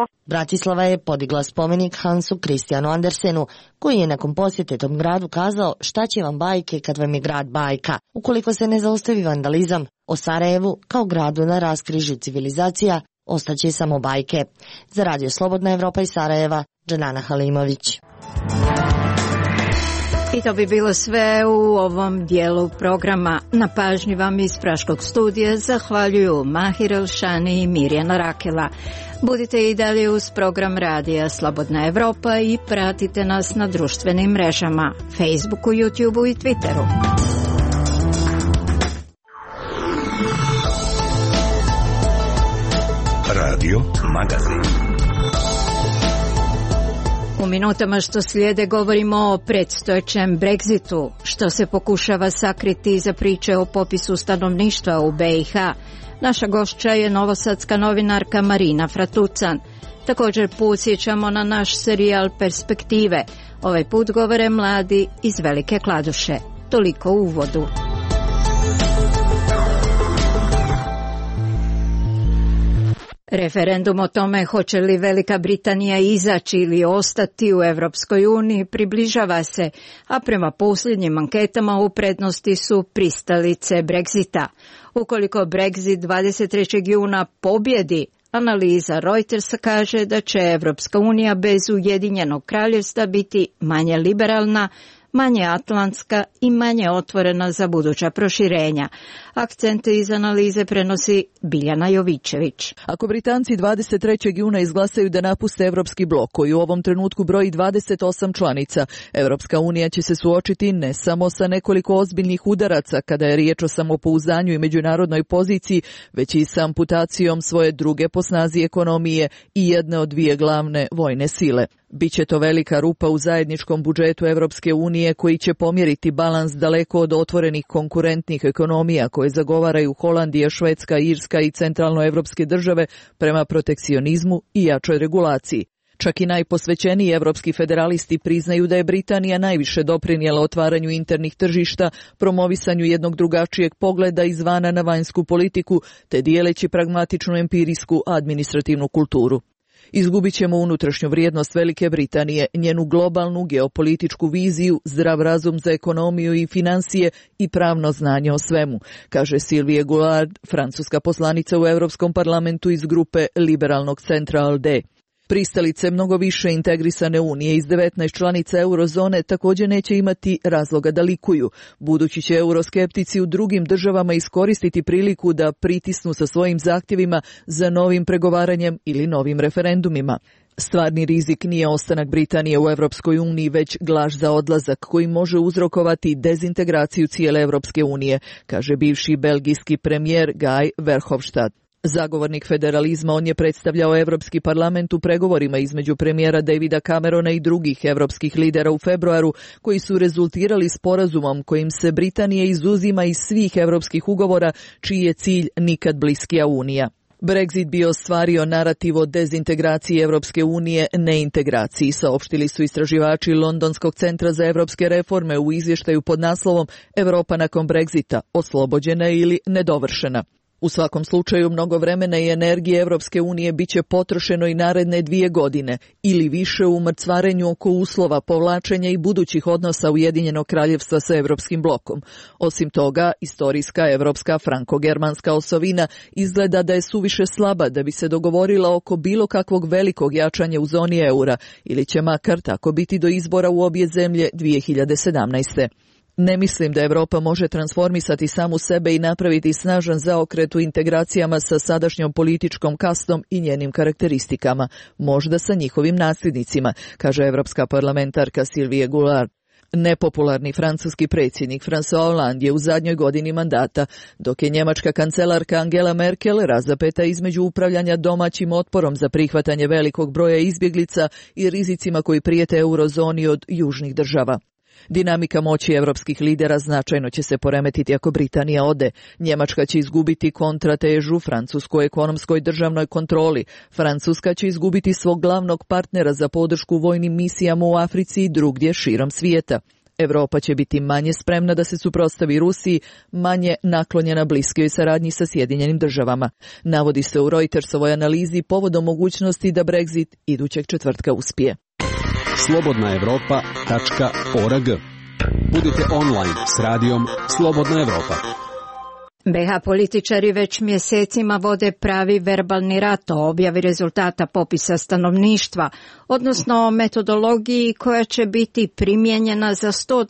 Bratislava je podigla spomenik Hansu Christianu Andersenu, koji je nakon posjete tom gradu kazao šta će vam bajke kad vam je grad bajka, ukoliko se ne zaustavi vandalizam. O Sarajevu, kao gradu na raskrižju civilizacija, ostaće samo bajke. Za Radio Slobodna Evropa iz Sarajeva, Džanana Halimović. I to bi bilo sve u ovom dijelu programa. Na pažnji vam iz Praškog studija zahvaljuju Mahir Elšani i Mirjana Rakela. Budite i dalje uz program Radija Slobodna Evropa i pratite nas na društvenim mrežama, Facebooku, YouTubeu i Twitteru. Radio Magazin. U minutama što slijede govorimo o predstojećem Brexitu, što se pokušava sakriti iza priče o popisu stanovništva u BiH. Naša gošća je novosadska novinarka Marina Fratucan. Također podsjećamo na naš serijal Perspektive. Ovaj put govore mladi iz Velike Kladuše. Toliko u uvodu. Referendum o tome hoće li Velika Britanija izaći ili ostati u Europskoj uniji približava se, a prema posljednjim anketama u prednosti su pristalice Brexita. Ukoliko Brexit 23. juna pobjedi, analiza Reutersa kaže da će Europska unija bez Ujedinjenog kraljevstva biti manje liberalna, manje atlantska i manje otvorena za buduća proširenja. Akcente iz analize prenosi Biljana Jovićević. Ako Britanci 23. juna izglasaju da napuste Evropski blok, koji u ovom trenutku broji 28 članica, Evropska unija će se suočiti ne samo sa nekoliko ozbiljnih udaraca kada je riječ o samopouzdanju i međunarodnoj poziciji, već i sa amputacijom svoje druge po snazi ekonomije i jedne od dvije glavne vojne sile. Biće to velika rupa u zajedničkom budžetu Evropske unije koji će pomjeriti balans daleko od otvorenih konkurentnih ekonomija koje zagovaraju Holandija, Švedska, Irska i centralnoevropske države prema protekcionizmu i jačoj regulaciji. Čak i najposvećeniji evropski federalisti priznaju da je Britanija najviše doprinijela otvaranju internih tržišta, promovisanju jednog drugačijeg pogleda izvana na vanjsku politiku, te dijeleći pragmatičnu empirijsku administrativnu kulturu. Izgubit ćemo unutrašnju vrijednost Velike Britanije, njenu globalnu geopolitičku viziju, zdrav razum za ekonomiju i financije i pravno znanje o svemu, kaže Sylvie Goulard, francuska poslanica u Europskom parlamentu iz grupe liberalnog centra ALDE. Pristalice mnogo više integrisane unije iz 19 članica eurozone također neće imati razloga da likuju, budući će euroskeptici u drugim državama iskoristiti priliku da pritisnu sa svojim zahtjevima za novim pregovaranjem ili novim referendumima. Stvarni rizik nije ostanak Britanije u Evropskoj uniji, već glaž za odlazak koji može uzrokovati dezintegraciju cijele Evropske unije, kaže bivši belgijski premijer Guy Verhofstadt. Zagovornik federalizma, on je predstavljao Evropski parlament u pregovorima između premijera Davida Camerona i drugih evropskih lidera u februaru, koji su rezultirali sporazumom kojim se Britanija izuzima iz svih evropskih ugovora, čiji je cilj nikad bliskija unija. Brexit bi ostvario narativ o dezintegraciji Evropske unije, neintegraciji, saopštili su istraživači Londonskog centra za evropske reforme u izvještaju pod naslovom Evropa nakon Brexita, oslobođena ili nedovršena. U svakom slučaju mnogo vremena i energije Evropske unije bit će potrošeno i naredne 2 godine ili više u mrcvarenju oko uslova povlačenja i budućih odnosa Ujedinjenog kraljevstva sa Evropskim blokom. Osim toga, istorijska evropska franko-germanska osovina izgleda da je suviše slaba da bi se dogovorila oko bilo kakvog velikog jačanja u zoni eura ili će makar tako biti do izbora u obje zemlje 2017. Ne mislim da Evropa može transformisati samu sebe i napraviti snažan zaokret u integracijama sa sadašnjom političkom kastom i njenim karakteristikama, možda sa njihovim nasljednicima, kaže evropska parlamentarka Sylvie Goulard. Nepopularni francuski predsjednik François Hollande je u zadnjoj godini mandata, dok je njemačka kancelarka Angela Merkel razapeta između upravljanja domaćim otporom za prihvatanje velikog broja izbjeglica i rizicima koji prijete eurozoni od južnih država. Dinamika moći evropskih lidera značajno će se poremetiti ako Britanija ode. Njemačka će izgubiti kontratežu francuskoj ekonomskoj državnoj kontroli. Francuska će izgubiti svog glavnog partnera za podršku vojnim misijama u Africi i drugdje širom svijeta. Evropa će biti manje spremna da se suprotstavi Rusiji, manje naklonjena bliskoj saradnji sa Sjedinjenim državama. Navodi se u Reutersovoj analizi povodom mogućnosti da Brexit idućeg četvrtka uspije. slobodnaevropa.org. Budite online s radijom Slobodna Evropa. BiH političari već mjesecima vode pravi verbalni rat o objavi rezultata popisa stanovništva, odnosno o metodologiji koja će biti primijenjena za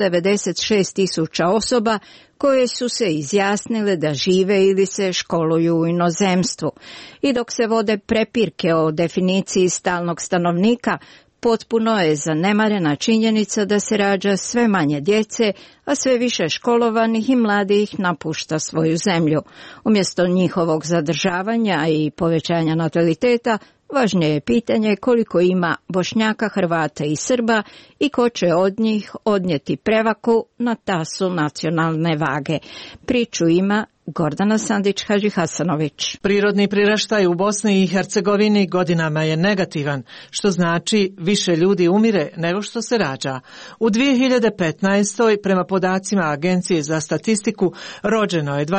196.000 osoba koje su se izjasnile da žive ili se školuju u inozemstvu. I dok se vode prepirke o definiciji stalnog stanovnika, potpuno je zanemarena činjenica da se rađa sve manje djece, a sve više školovanih i mladih napušta svoju zemlju. Umjesto njihovog zadržavanja i povećanja nataliteta, važnije je pitanje koliko ima Bošnjaka, Hrvata i Srba i ko će od njih odnijeti prevaku na tasu nacionalne vage. Priču ima Gordana Sandić-Hadžihasanović. Prirodni priraštaj u Bosni i Hercegovini godinama je negativan, što znači više ljudi umire nego što se rađa. U 2015. prema podacima Agencije za statistiku rođeno je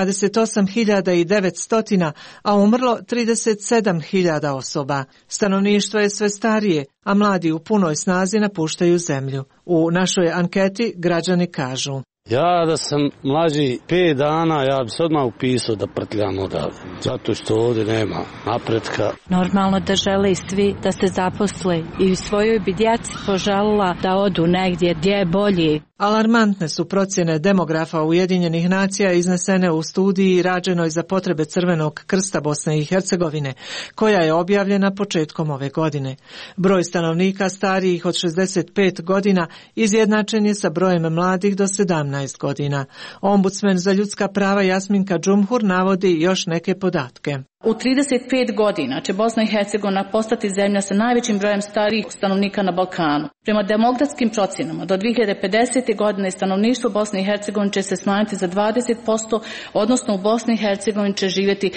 28.900, a umrlo 37.000 osoba. Stanovništvo je sve starije, a mladi u punoj snazi napuštaju zemlju. U našoj anketi građani kažu: ja da sam mlađi 5 dana, ja bi se odmah upisao da prtljam odavde, zato što ovdje nema napretka. Normalno da žele svi da se zaposle i svojoj bi djeci poželila da odu negdje gdje je bolji. Alarmantne su procjene demografa Ujedinjenih nacija iznesene u studiji rađenoj za potrebe Crvenog krsta Bosne i Hercegovine, koja je objavljena početkom ove godine. Broj stanovnika starijih od 65 godina izjednačen je sa brojem mladih do 17 godina. Ombudsman za ljudska prava Jasminka Džumhur navodi još neke podatke. U 35 godina će Bosna i Hercegovina postati zemlja sa najvećim brojem starijih stanovnika na Balkanu. Prema demografskim procjenama, do 2050. godine stanovništvo Bosne i Hercegovine će se smanjiti za 20%, odnosno u Bosni i Hercegovini će živjeti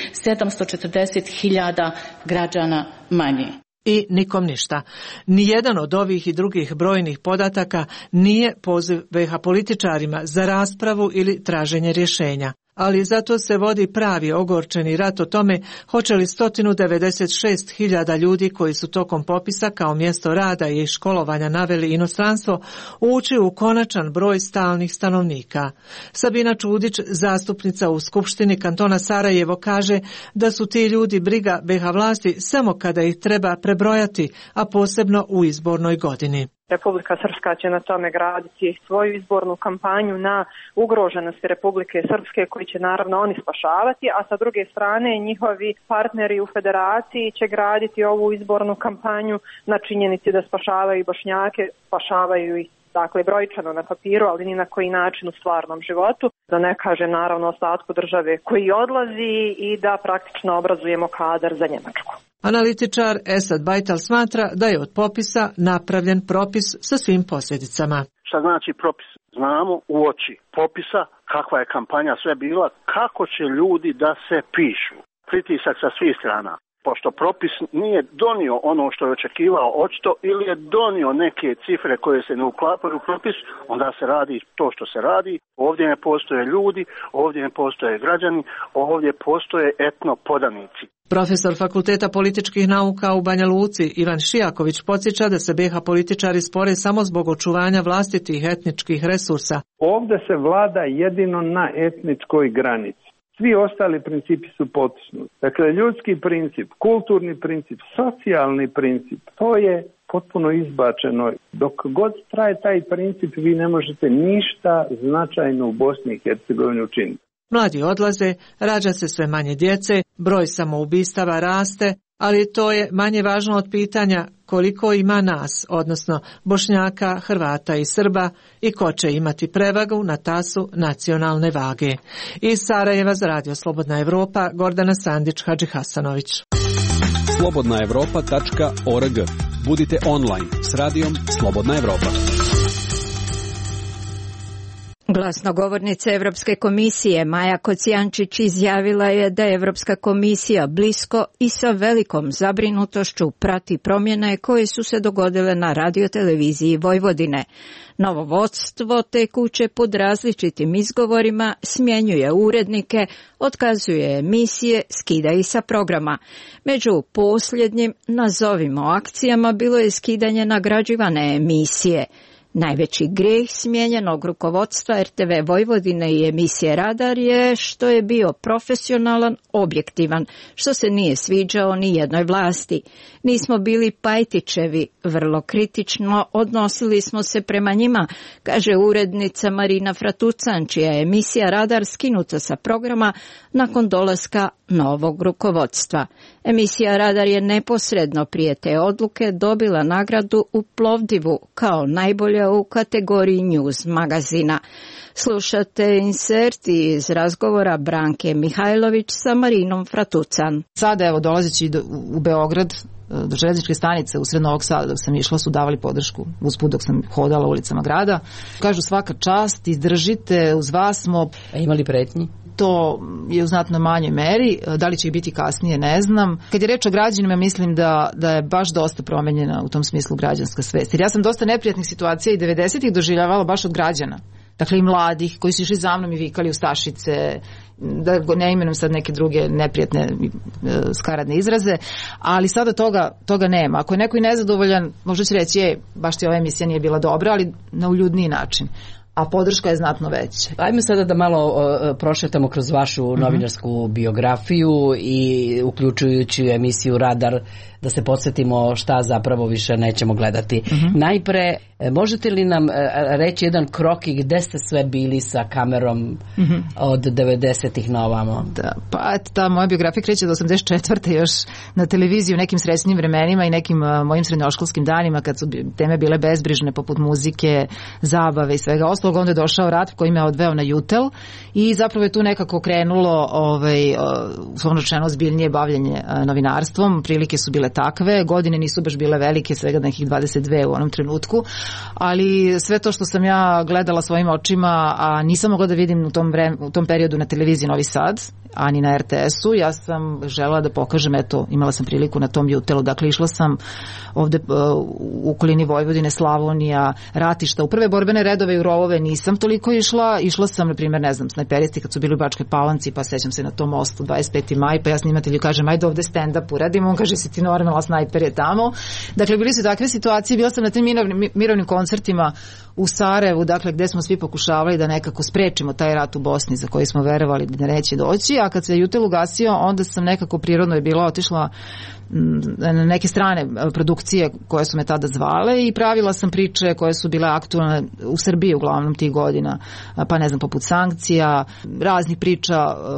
740.000 građana manje. I nikom ništa. Nijedan od ovih i drugih brojnih podataka nije poziv BiH političarima za raspravu ili traženje rješenja. Ali zato se vodi pravi ogorčeni rat o tome hoće li 196.000 ljudi koji su tokom popisa kao mjesto rada i školovanja naveli inostranstvo ući u konačan broj stalnih stanovnika. Sabina Čudić, zastupnica u Skupštini kantona Sarajevo, kaže da su ti ljudi briga BiH vlasti samo kada ih treba prebrojati, a posebno u izbornoj godini. Republika Srpska će na tome graditi svoju izbornu kampanju na ugroženosti Republike Srpske, koji će naravno oni spašavati, a sa druge strane njihovi partneri u federaciji će graditi ovu izbornu kampanju na činjenici da spašavaju Bošnjake, spašavaju ih dakle brojčano na papiru, ali ni na koji način u stvarnom životu, da ne kažem naravno ostatku države koji odlazi i da praktično obrazujemo kadar za Njemačku. Analitičar Esad Bajtal smatra da je od popisa napravljen propis sa svim posljedicama. Šta znači propis? Znamo u oči popisa kakva je kampanja sve bila, kako će ljudi da se pišu. Pritisak sa svih strana. Pošto propis nije donio ono što je očekivao očito ili je donio neke cifre koje se ne uklapaju u propis, onda se radi to što se radi. Ovdje ne postoje ljudi, ovdje ne postoje građani, ovdje postoje etnopodanici. Profesor Fakulteta političkih nauka u Banja Luci Ivan Šijaković podsjeća da se BiH političari spore samo zbog očuvanja vlastitih etničkih resursa. Ovdje se vlada jedino na etničkoj granici. Svi ostali principi su potisnuti. Dakle, ljudski princip, kulturni princip, socijalni princip, to je potpuno izbačeno. Dok god traje taj princip, vi ne možete ništa značajno u Bosni i Hercegovini učiniti. Mladi odlaze, rađa se sve manje djece, broj samoubistava raste, ali to je manje važno od pitanja koliko ima nas, odnosno Bošnjaka, Hrvata i Srba, i ko će imati prevagu na tasu nacionalne vage. Iz Sarajeva za Radio Slobodna Evropa, Gordana Sandić-Hadžihasanović. slobodnaevropa.org. Budite online s radijom Slobodna Evropa. Glasnogovornica Evropske komisije Maja Kocijančić izjavila je da je Evropska komisija blisko i sa velikom zabrinutošću prati promjene koje su se dogodile na radioteleviziji Vojvodine. Novo vodstvo te kuće pod različitim izgovorima smjenjuje urednike, otkazuje emisije, skida ih sa programa. Među posljednjim, nazovimo akcijama, bilo je skidanje nagrađivane emisije. Najveći grijeh smijenjenog rukovodstva RTV Vojvodine i emisije Radar je što je bio profesionalan, objektivan, što se nije sviđao ni jednoj vlasti. Nismo bili Pajtićevi, vrlo kritično odnosili smo se prema njima, kaže urednica Marina Fratucan, čija je emisija Radar skinuta sa programa nakon dolaska novog rukovodstva. Emisija Radar je neposredno prije te odluke dobila nagradu u Plovdivu kao najbolja u kategoriji News magazina. Slušate insert iz razgovora Branke Mihajlović sa Marinom Fratucan. Sada, evo, dolazeći u Beograd, do željezničke stanice u sred Novog Sada dok sam išla su davali podršku usput dok sam hodala ulicama grada. Kažu svaka čast, izdržite, uz vas smo. A imali pretnji? To je u znatno manjoj meri, da li će ih biti kasnije ne znam. Kad je reč o građanima, mislim da je baš dosta promenjena u tom smislu građanska svest. Jer ja sam dosta neprijatnih situacija i 90-ih doživljavala baš od građana. Dakle i mladih koji su išli za mnom i vikali ustašice, da ne imenujem sad neke druge neprijatne skaradne izraze, ali sada toga nema. Ako je neko i nezadovoljan, možda će reći, baš ti ova emisija nije bila dobra, ali na uljudniji način. A podrška je znatno veća. Ajme sada da malo prošetamo kroz vašu novinarsku biografiju i uključujući emisiju Radar, da se podsjetimo šta zapravo više nećemo gledati. Najpre, možete li nam reći jedan krok i gde ste sve bili sa kamerom od 90-ih na ovamo? Da, pa ta moja biografija kreće do 84. još na televiziji u nekim srećnim vremenima i nekim mojim srednjoškolskim danima kad su teme bile bezbrižne poput muzike, zabave i svega ostalog. Onda je došao rat koji me odveo na Jutel i zapravo je tu nekako krenulo uslovno rečeno ozbiljnije bavljenje novinarstvom. Prilike su bile takve, godine nisu baš bile velike, svega nekih 22 u onom trenutku, ali sve to što sam ja gledala svojim očima, a nisam mogla da vidim u tom periodu na televiziji Novi Sad, ani na RTS-u, ja sam želela da pokažem, eto, imala sam priliku na tom Jutelu, dakle išla sam ovde u okolini Vojvodine, Slavonija, ratišta, u prve borbene redove i u rovove nisam toliko išla sam, na primjer, ne znam, snajperisti kad su bili u Bačkoj Palanci, pa sećam se na tom mostu 25. maj, pa ja snimatelju kažem, ajde ovde stand-up uradimo, on kaže, si ti normalna, snajper je tamo. Dakle, bili su takve situacije, bila sam na tim mirovnim koncertima u Sarajevu, dakle, gde smo svi pokušavali da nekako sprečimo taj rat u Bosni za koji smo verovali da neće doći, a kad se Jutel ugasio, onda sam nekako prirodno je bila otišla na neke strane produkcije koje su me tada zvale i pravila sam priče koje su bile aktualne u Srbiji uglavnom tih godina, pa ne znam, poput sankcija, raznih priča,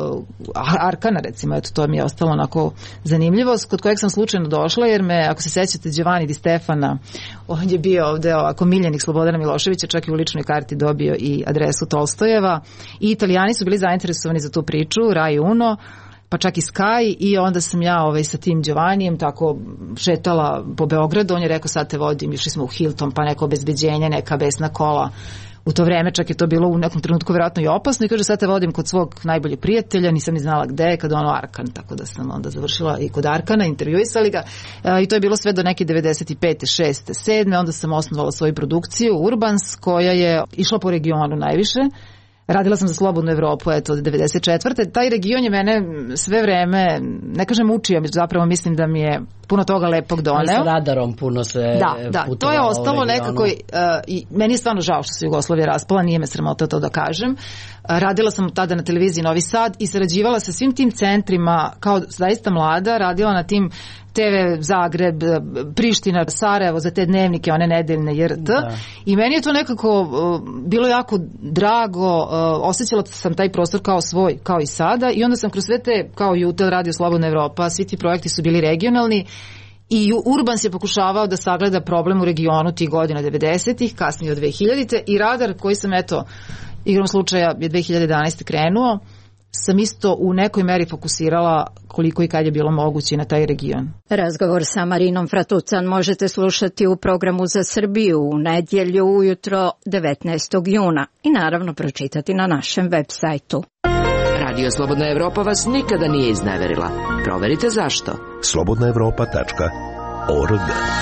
Arkana recimo, eto, to mi je ostalo onako zanimljivo, kod kojeg sam slučajno došla, jer me, ako se sećate, Giovanni Di Stefana, on je bio ovde ovako miljenik Slobodana Miloševića, čak i u ličnoj karti dobio i adresu Tolstojeva i Italijani su bili zainteresovani za tu priču, Rai Uno, pa čak i Sky, i onda sam ja sa tim Giovannijem tako šetala po Beogradu, on je rekao sad te vodim, išli smo u Hilton, pa neko obezbeđenje, neka besna kola. U to vreme čak je to bilo u nekom trenutku vjerojatno i opasno i kaže sad te vodim kod svog najboljeg prijatelja, nisam ni znala gde, kad ono Arkan, tako da sam onda završila i kod Arkana, intervjuisali ga i to je bilo sve do neke 95. 6. 7. Onda sam osnovala svoju produkciju Urbans koja je išla po regionu najviše. Radila sam za Slobodnu Evropu, eto, od 94. Taj region je mene sve vreme, ne kažem učio, zapravo mislim da mi je puno toga lepog doneo. Ali sa Radarom puno se da, to je ostalo nekako i meni je stvarno žao što se Jugoslavija raspala, nije me sramota to da kažem. Radila sam tada na televiziji Novi Sad i sarađivala sa svim tim centrima, kao zaista mlada, radila na tim TV Zagreb, Priština, Sarajevo za te dnevnike, one nedeljne JRT. I meni je to nekako bilo jako drago, osjećala sam taj prostor kao svoj, kao i sada, i onda sam kroz sve te, kao Jutel, Radio Slobodna Evropa, svi ti projekti su bili regionalni i Urbans je pokušavao da sagleda problem u regionu tih godina 90-ih, kasnije od 2000-te, i Radar koji sam, eto, igrom slučaja je 2011. krenuo, sam isto u nekoj meri fokusirala koliko i kad je bilo moguće na taj region. Razgovor sa Marinom Fratucan možete slušati u programu za Srbiju u nedjelju ujutro 19. juna i naravno pročitati na našem web sajtu. Radio Slobodna Evropa vas nikada nije izneverila. Proverite zašto. slobodnaevropa.org.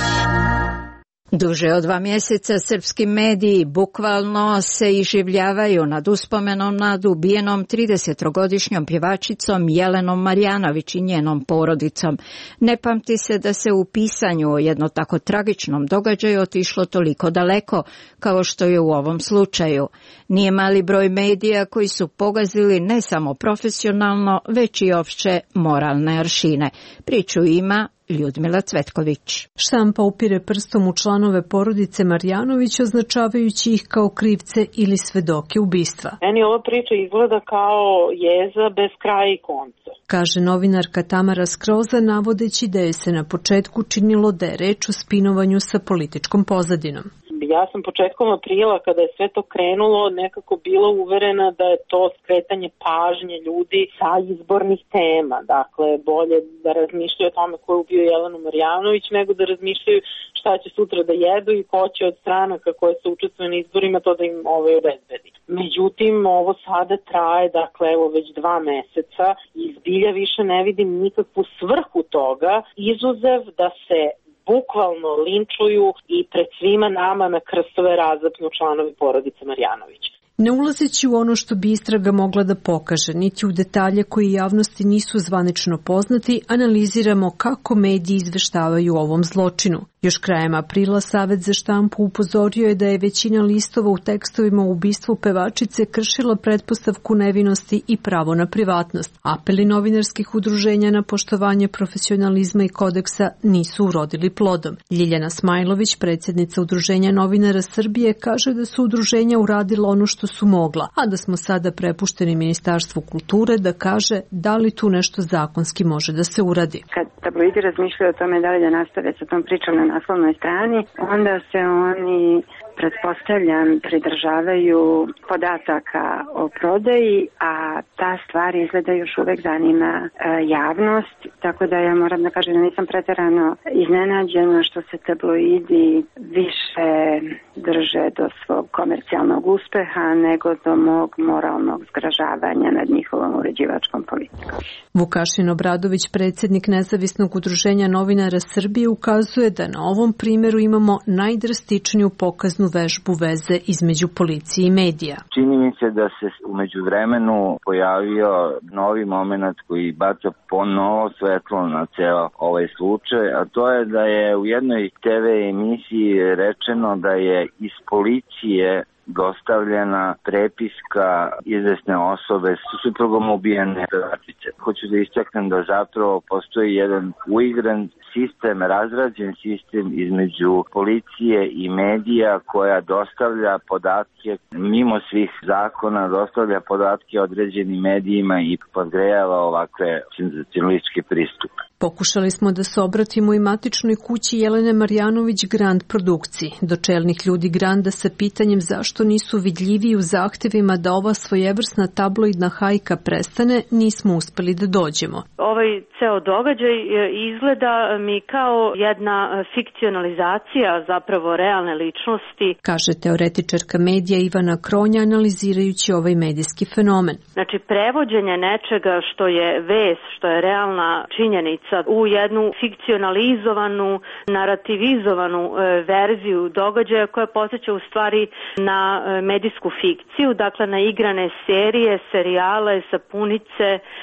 Duže od 2 mjeseca srpski mediji bukvalno se iživljavaju nad uspomenom nad ubijenom 30-godišnjom pjevačicom Jelenom Marjanović i njenom porodicom. Ne pamti se da se u pisanju o jedno tako tragičnom događaju otišlo toliko daleko kao što je u ovom slučaju. Nije mali broj medija koji su pogazili ne samo profesionalno, već i opće moralne aršine. Priču ima Ljudmila Cvetković. Štampa upire prstom u članove porodice Marjanović, označavajući ih kao krivce ili svedoke ubistva. Meni ova priča izgleda kao jeza bez kraja i konca, kaže novinarka Tamara Skroza, navodeći da je se na početku činilo da je reč o spinovanju sa političkom pozadinom. Ja sam početkom aprila, kada je sve to krenulo, nekako bila uverena da je to skretanje pažnje ljudi sa izbornih tema. Dakle, bolje da razmišljaju o tome ko je ubio Jelenu Marjanović, nego da razmišljaju šta će sutra da jedu i ko će od stranaka koje se učestvuju na izborima to da im obezbedi. Međutim, ovo sada traje, dakle, evo već 2 meseca i zbilja više ne vidim nikakvu svrhu toga, izuzev da se bukvalno linčuju i pred svima nama na krstove razapnu članovi porodice Marjanović. Ne ulazeći u ono što bi istraga mogla da pokaže, niti u detalje koji javnosti nisu zvanično poznati, analiziramo kako mediji izveštavaju o ovom zločinu. Još krajem aprila Savet za štampu upozorio je da je većina listova u tekstovima o ubistvu pevačice kršila pretpostavku nevinosti i pravo na privatnost. Apeli novinarskih udruženja na poštovanje profesionalizma i kodeksa nisu urodili plodom. Ljiljana Smajlović, predsjednica Udruženja novinara Srbije, kaže da su udruženja uradila ono što su mogla, a da smo sada prepušteni Ministarstvu kulture da kaže da li tu nešto zakonski može da se uradi. Kad tabloidi razmišljaju o tome da li da nastave sa tom pričom na naslovnoj strani, onda se oni, pretpostavljam, pridržavaju podataka o prodaji, a ta stvar izgleda još uvek zanima javnost, tako da ja moram da kažem da nisam preterano iznenađena što se tabloidi više drže do svog komercijalnog uspeha nego do mog moralnog zgražavanja nad njihovom uređivačkom politikom. Vukašin Obradović, predsjednik Nezavisnog udruženja novinara Srbije, ukazuje da na ovom primjeru imamo najdrastičniju pokaznu vežbu veze između policije i medija. Čini mi se da se u međuvremenu pojavio novi moment koji baca ponovo svetlo na ceo ovaj slučaj, a to je da je u jednoj TV emisiji rečeno da je iz policije dostavljena prepiska izvesne osobe su suprugom ubijene pevačice. Hoću da istaknem da zapravo postoji jedan uigran sistem, razrađen sistem između policije i medija koja dostavlja podatke mimo svih zakona, dostavlja podatke određenim medijima i podgrejava ovakve senzacionalističke pristupe. Pokušali smo da se obratimo i matičnoj kući Jelene Marjanović Grand produkciji, do čelnih ljudi Granda sa pitanjem zašto nisu vidljivi u zahtevima da ova svojevrsna tabloidna hajka prestane, nismo uspeli da dođemo. Ovaj ceo događaj izgleda mi kao jedna fikcionalizacija zapravo realne ličnosti, kaže teoretičarka medija Ivana Kronja analizirajući ovaj medijski fenomen. Znači prevođenje nečega što je vest, što je realna činjenica u jednu fikcionalizovanu, narativizovanu verziju događaja koja podsjeća u stvari na medijsku fikciju, dakle na igrane serije, serijale, sapunice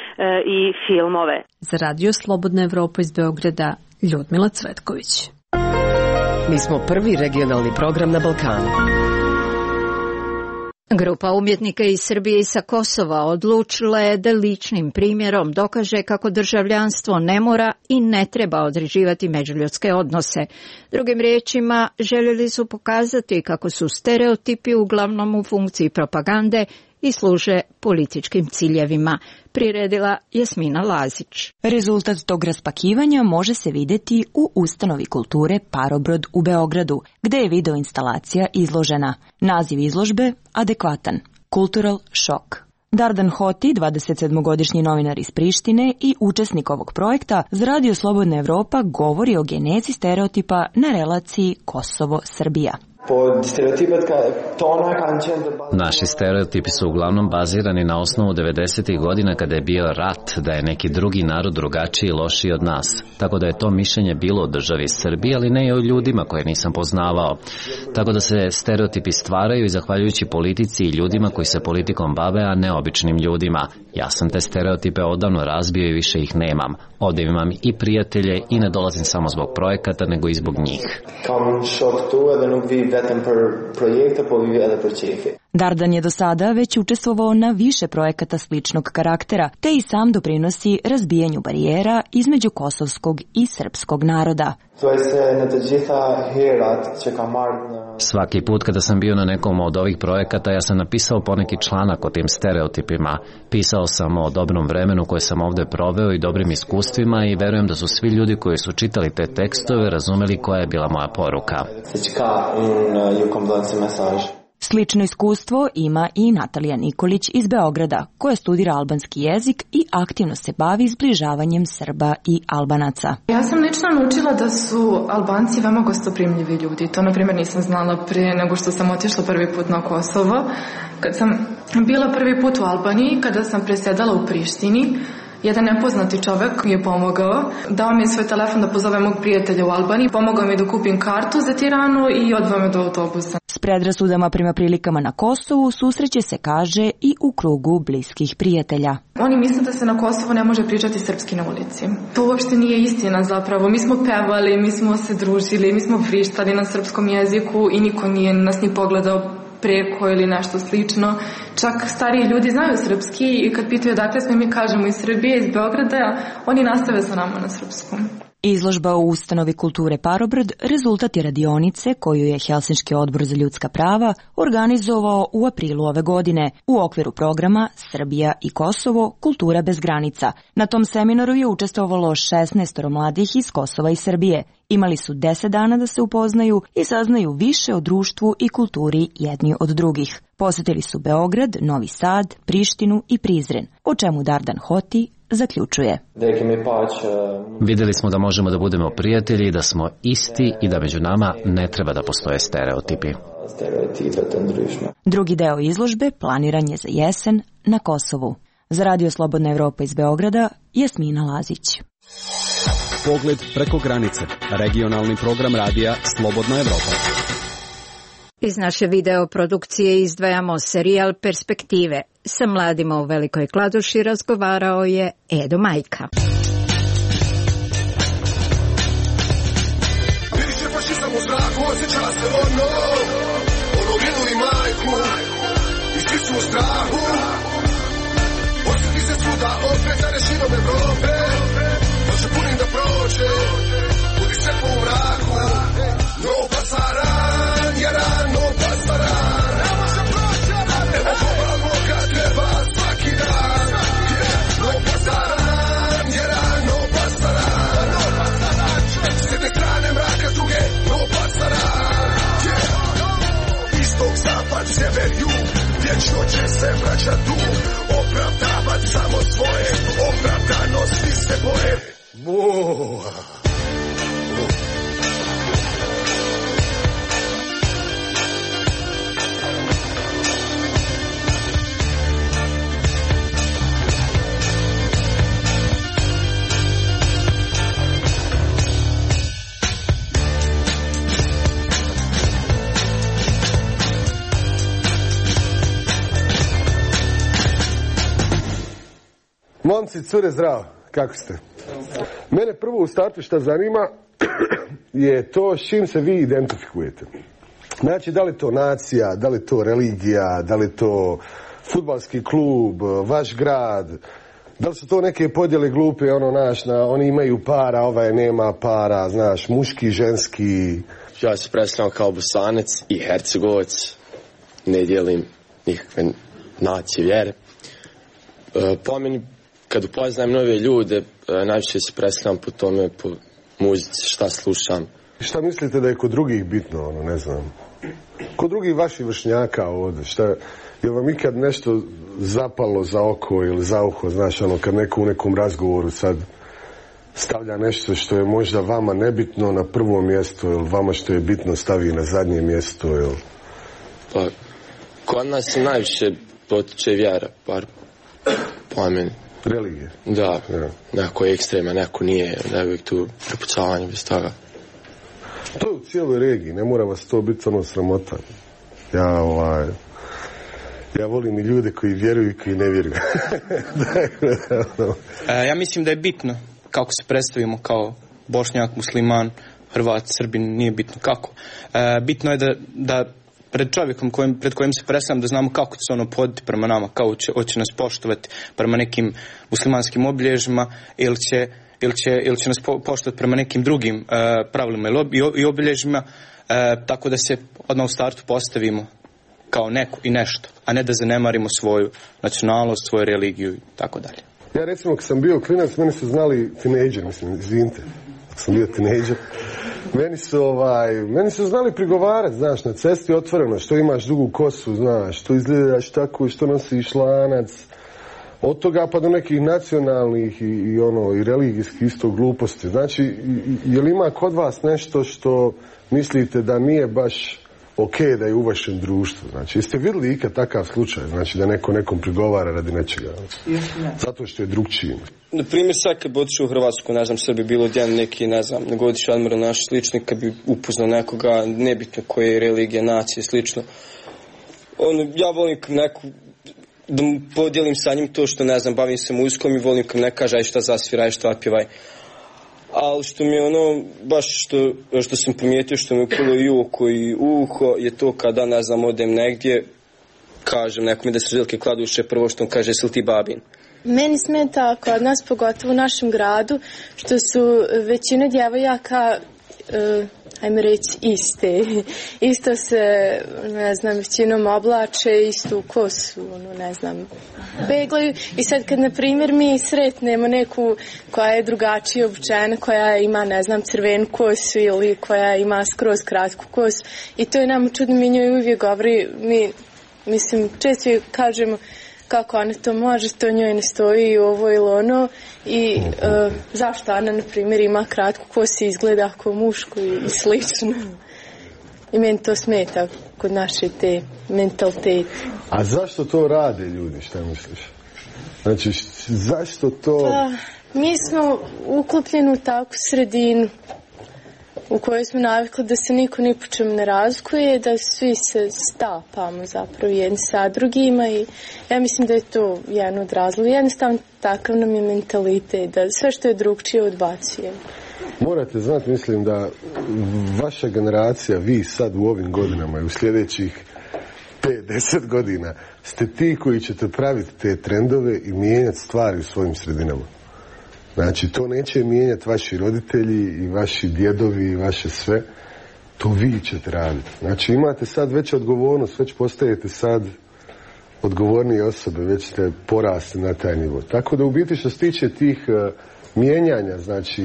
i filmove. Za Radio Slobodna Evropa iz Beograda, Ljudmila Cvetković. Mi smo prvi regionalni program na Balkanu. Grupa umjetnika iz Srbije i sa Kosova odlučila je da ličnim primjerom dokaže kako državljanstvo ne mora i ne treba određivati međuljudske odnose. Drugim riječima, željeli su pokazati kako su stereotipi uglavnom u funkciji propagande i služe političkim ciljevima, priredila Jasmina Lazić. Rezultat tog raspakivanja može se vidjeti u Ustanovi kulture Parobrod u Beogradu, gde je video instalacija izložena. Naziv izložbe adekvatan – Cultural Shock. Dardan Hoti, 27-godišnji novinar iz Prištine i učesnik ovog projekta, za Radio Slobodna Evropa govori o genezi stereotipa na relaciji Kosovo-Srbija. Naši stereotipi su uglavnom bazirani na osnovu 90. godina kada je bio rat, da je neki drugi narod drugačiji i lošiji od nas. Tako da je to mišljenje bilo o državi Srbiji, ali ne i o ljudima koje nisam poznavao. Tako da se stereotipi stvaraju i zahvaljujući politici i ljudima koji se politikom bave, a ne običnim ljudima. Ja sam te stereotipe odavno razbio i više ih nemam. Ovdje imam i prijatelje i ne dolazim samo zbog projekata, nego i zbog njih. Dardan je do sada već učestvovao na više projekata sličnog karaktera, te i sam doprinosi razbijanju barijera između kosovskog i srpskog naroda. Svaki put kada sam bio na nekom od ovih projekata, ja sam napisao poneki članak o tim stereotipima. Pisao sam o dobrom vremenu koje sam ovdje proveo i dobrim iskustvima i verujem da su svi ljudi koji su čitali te tekstove razumeli koja je bila moja poruka. Slično iskustvo ima i Natalija Nikolić iz Beograda, koja studira albanski jezik i aktivno se bavi zbližavanjem Srba i Albanaca. Ja sam lično naučila da su Albanci veoma gostoprimljivi ljudi. To, na primjer, nisam znala prije nego što sam otišla prvi put na Kosovo. Kad sam bila prvi put u Albaniji, kada sam presjedala u Prištini, jedan nepoznati čovjek mi je pomogao, dao mi je svoj telefon da pozove mog prijatelja u Albaniji, pomogao mi da kupim kartu za Tiranu i odveo me do autobusa. S predrasudama prema prilikama na Kosovu susreće se, kaže, i u krugu bliskih prijatelja. Oni misle da se na Kosovu ne može pričati srpski na ulici. To uopšte nije istina zapravo. Mi smo pevali, mi smo se družili, mi smo vrištali na srpskom jeziku i niko nije nas ni pogledao preko ili nešto slično. Čak stariji ljudi znaju srpski i kad pitaju odakle smo, mi kažemo iz Srbije, iz Beograda, oni nastave sa nama na srpskom. Izložba u ustanovi kulture Parobrod rezultat je radionice koju je Helsinški odbor za ljudska prava organizovao u aprilu ove godine u okviru programa Srbija i Kosovo – kultura bez granica. Na tom seminaru je učestvovalo 16 mladih iz Kosova i Srbije. Imali su 10 dana da se upoznaju i saznaju više o društvu i kulturi jedni od drugih. Posjetili su Beograd, Novi Sad, Prištinu i Prizren, o čemu Dardan Hoti zaključuje. Vidjeli smo da možemo da budemo prijatelji, da smo isti i da među nama ne treba da postoje stereotipi. Drugi deo izložbe planiran je za jesen na Kosovu. Za Radio Slobodna Evropa iz Beograda, Jasmina Lazić. Pogled preko granice. Regionalni program radija Slobodna Evropa. Iz naše video produkcije izdvajamo serijal Perspektive. Sa mladima u Velikoj Kladuši razgovarao je Edo Majka. Miriše fašizam u zraku, osjeća se ono vinu i majku i svi su u strahu. Osjeti se svuda, opet za rešinom Evrope. Može punim da prođe, budi sve po mraku. No pasaran, jaran, no pasaran. Evo probamo kad treba svaki dan. No pasaran, jaran, no pasaran. S jedne strane mraka, s druge no pasaran. Istok, zapad, sjever, jug, vječno će se vraćat tu. Opravdavat samo svoje, opravdano svi se boje. Momci, cure, zdravo, kako ste? Mene prvo u startu što zanima je to s čim se vi identifikujete. Znači, da li to nacija, da li to religija, da li to fudbalski klub, vaš grad, da li su to neke podjele glupe, oni imaju para, ovaj nema para, znaš, muški, ženski. Ja se predstavljam kao Bosanec i Hercegovac, ne dijelim nikakve nacije, vjere. Po meni, kad upoznajem nove ljude, najviše se predstavljam po tome, po muzici, šta slušam. Šta mislite da je kod drugih bitno, ne znam? Kod drugih vaših vršnjaka ovdje, je vam ikad nešto zapalo za oko ili za uho, znaš, ono, kad neko u nekom razgovoru sad stavlja nešto što je možda vama nebitno na prvo mjesto ili vama što je bitno stavi na zadnje mjesto ili... Pa, kod nas se najviše potiče vjera, par po meni. Religije? Da, neko je ekstrema, neko nije, da je uvijek tu prepucavanje bez toga. To je u cijeloj regiji, ne mora vas to biti ono sramota. Ja volim i ljude koji vjeruju i koji ne vjeruju. Ja mislim da je bitno kako se predstavimo kao Bošnjak, musliman, Hrvat, Srbin, nije bitno kako. Bitno je da pred čovjekom pred kojim se predstavljamo da znamo kako će se ono poditi prema nama, kako će nas poštovati prema nekim muslimanskim obilježjima ili će nas poštovati prema nekim drugim pravilima i obilježjima, tako da se odmah u startu postavimo kao neko i nešto, a ne da zanemarimo svoju nacionalnost, svoju religiju i tako dalje. Ja recimo kad sam bio klinac, meni su znali tinejdžer, izvinite, sam bio tinejdžer, meni su znali prigovarati, znaš, na cesti otvoreno, što imaš dugu kosu, znaš, što izgledaš tako, što nosiš lanac, od toga pa do nekih nacionalnih i religijskih isto gluposti. Znači, je li ima kod vas nešto što mislite da nije baš ok da je u vašem društvu? Znači, jeste vidjeli ikad takav slučaj? Znači, da neko nekom prigovara radi nečega? Zato što je drugčiji. Na primjer, sad kad bi otišao u Hrvatsku, ne znam, Srbi bilo odjedan neki, ne znam, godišnji admiral naš slični, kad bi upoznao nekoga, nebitno koje je religija, nacije, slično. Ja volim neku da mu podijelim sa njim to što, ne znam, bavim se muzikom i volim kad ne kaže aj šta zasviraj, šta pjevaj. Ali što mi je baš što sam primijetio, što mi je upalo i oko i uho, je to kada, ne znam, odem negdje, kažem nekome da se željke kladuše, prvo što on kaže, jesi li ti babin? Meni smeta kod nas, pogotovo u našem gradu, što su većina djevojaka, ajme reći, iste. Isto se, ne znam, većinom oblače, istu kosu, ne znam, peglaju. I sad kad, na primjer, mi sretnemo neku koja je drugačije obučena, koja ima, ne znam, crvenu kosu ili koja ima skroz kratku kosu. I to je nam čudno, mi njoj uvijek govori, mislim, često kažemo kako ona to može, to njoj ne stoji i ovo ili ono i zašto ona, na primjer, ima kratku kosu i izgleda kao muško i slično. I meni to smeta kod naše te mentalitete. A zašto to rade ljudi, šta misliš? Znači, zašto to... Pa, mi smo uklopljeni u takvu sredinu u kojoj smo navikli da se niko ni po čemu ne razlikuje, da svi se stapamo zapravo jedni sa drugima i ja mislim da je to jedan od razloga. Jednostavno takav nam je mentalitet, da sve što je drugčije odbacujemo. Morate znati, mislim da vaša generacija, vi sad u ovim godinama i u sljedećih 5-10 godina ste ti koji ćete praviti te trendove i mijenjati stvari u svojim sredinama. Znači, to neće mijenjati vaši roditelji i vaši djedovi i vaše sve. To vi ćete raditi. Znači, imate sad već odgovornost, već postajete sad odgovornije osobe, već ste porasli na taj nivo. Tako da u biti što se tiče tih mijenjanja, znači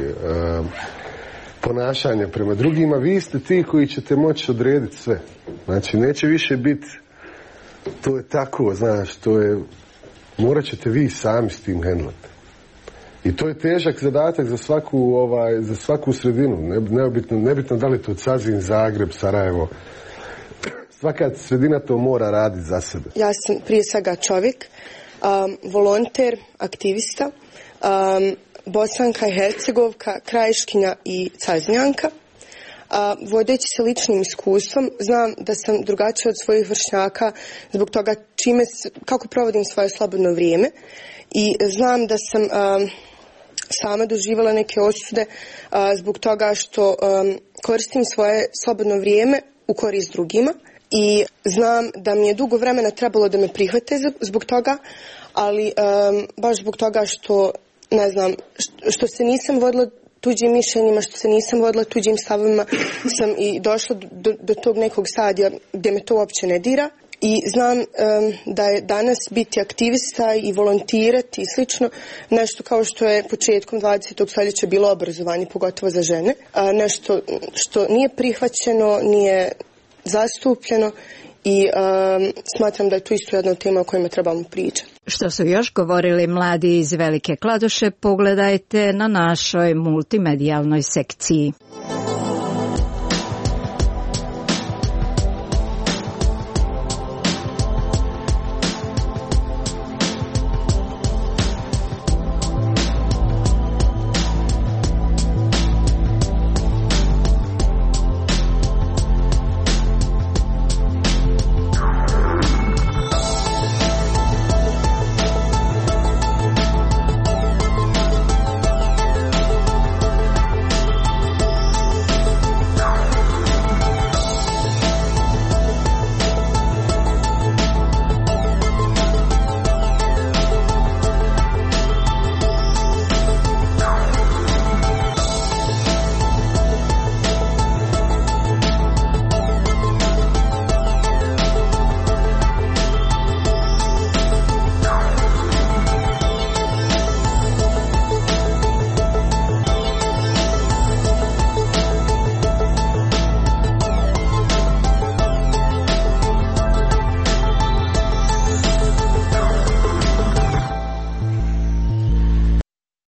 ponašanja prema drugima, vi ste ti koji ćete moći odrediti sve. Znači, neće više biti to je tako, znaš, to je, morat ćete vi sami s tim hendlati. I to je težak zadatak za svaku sredinu. Nebitno da li to Cazin, Zagreb, Sarajevo. Svaka sredina to mora raditi za sebe. Ja sam prije svega čovjek, volonter, aktivista, Bosanka i Hercegovka, Krajiškinja i Cazinjanka. Vodeći se ličnim iskustvom, znam da sam drugačija od svojih vršnjaka zbog toga kako provodim svoje slobodno vrijeme i znam da sam sama doživjela neke osude zbog toga što koristim svoje slobodno vrijeme u korist drugima i znam da mi je dugo vremena trebalo da me prihvate zbog toga, ali baš zbog toga što, ne znam, što se nisam vodila tuđim mišljenjima, što se nisam vodila tuđim stavovima, sam i došla do tog nekog stadija gdje me to uopće ne dira. I znam da je danas biti aktivista i volontirati i slično nešto kao što je početkom 20. stoljeća bilo obrazovanje, pogotovo za žene. Nešto što nije prihvaćeno, nije zastupljeno i smatram da je to isto jedna od tema o kojima trebamo pričati. Što su još govorili mladi iz Velike Kladuše, pogledajte na našoj multimedijalnoj sekciji.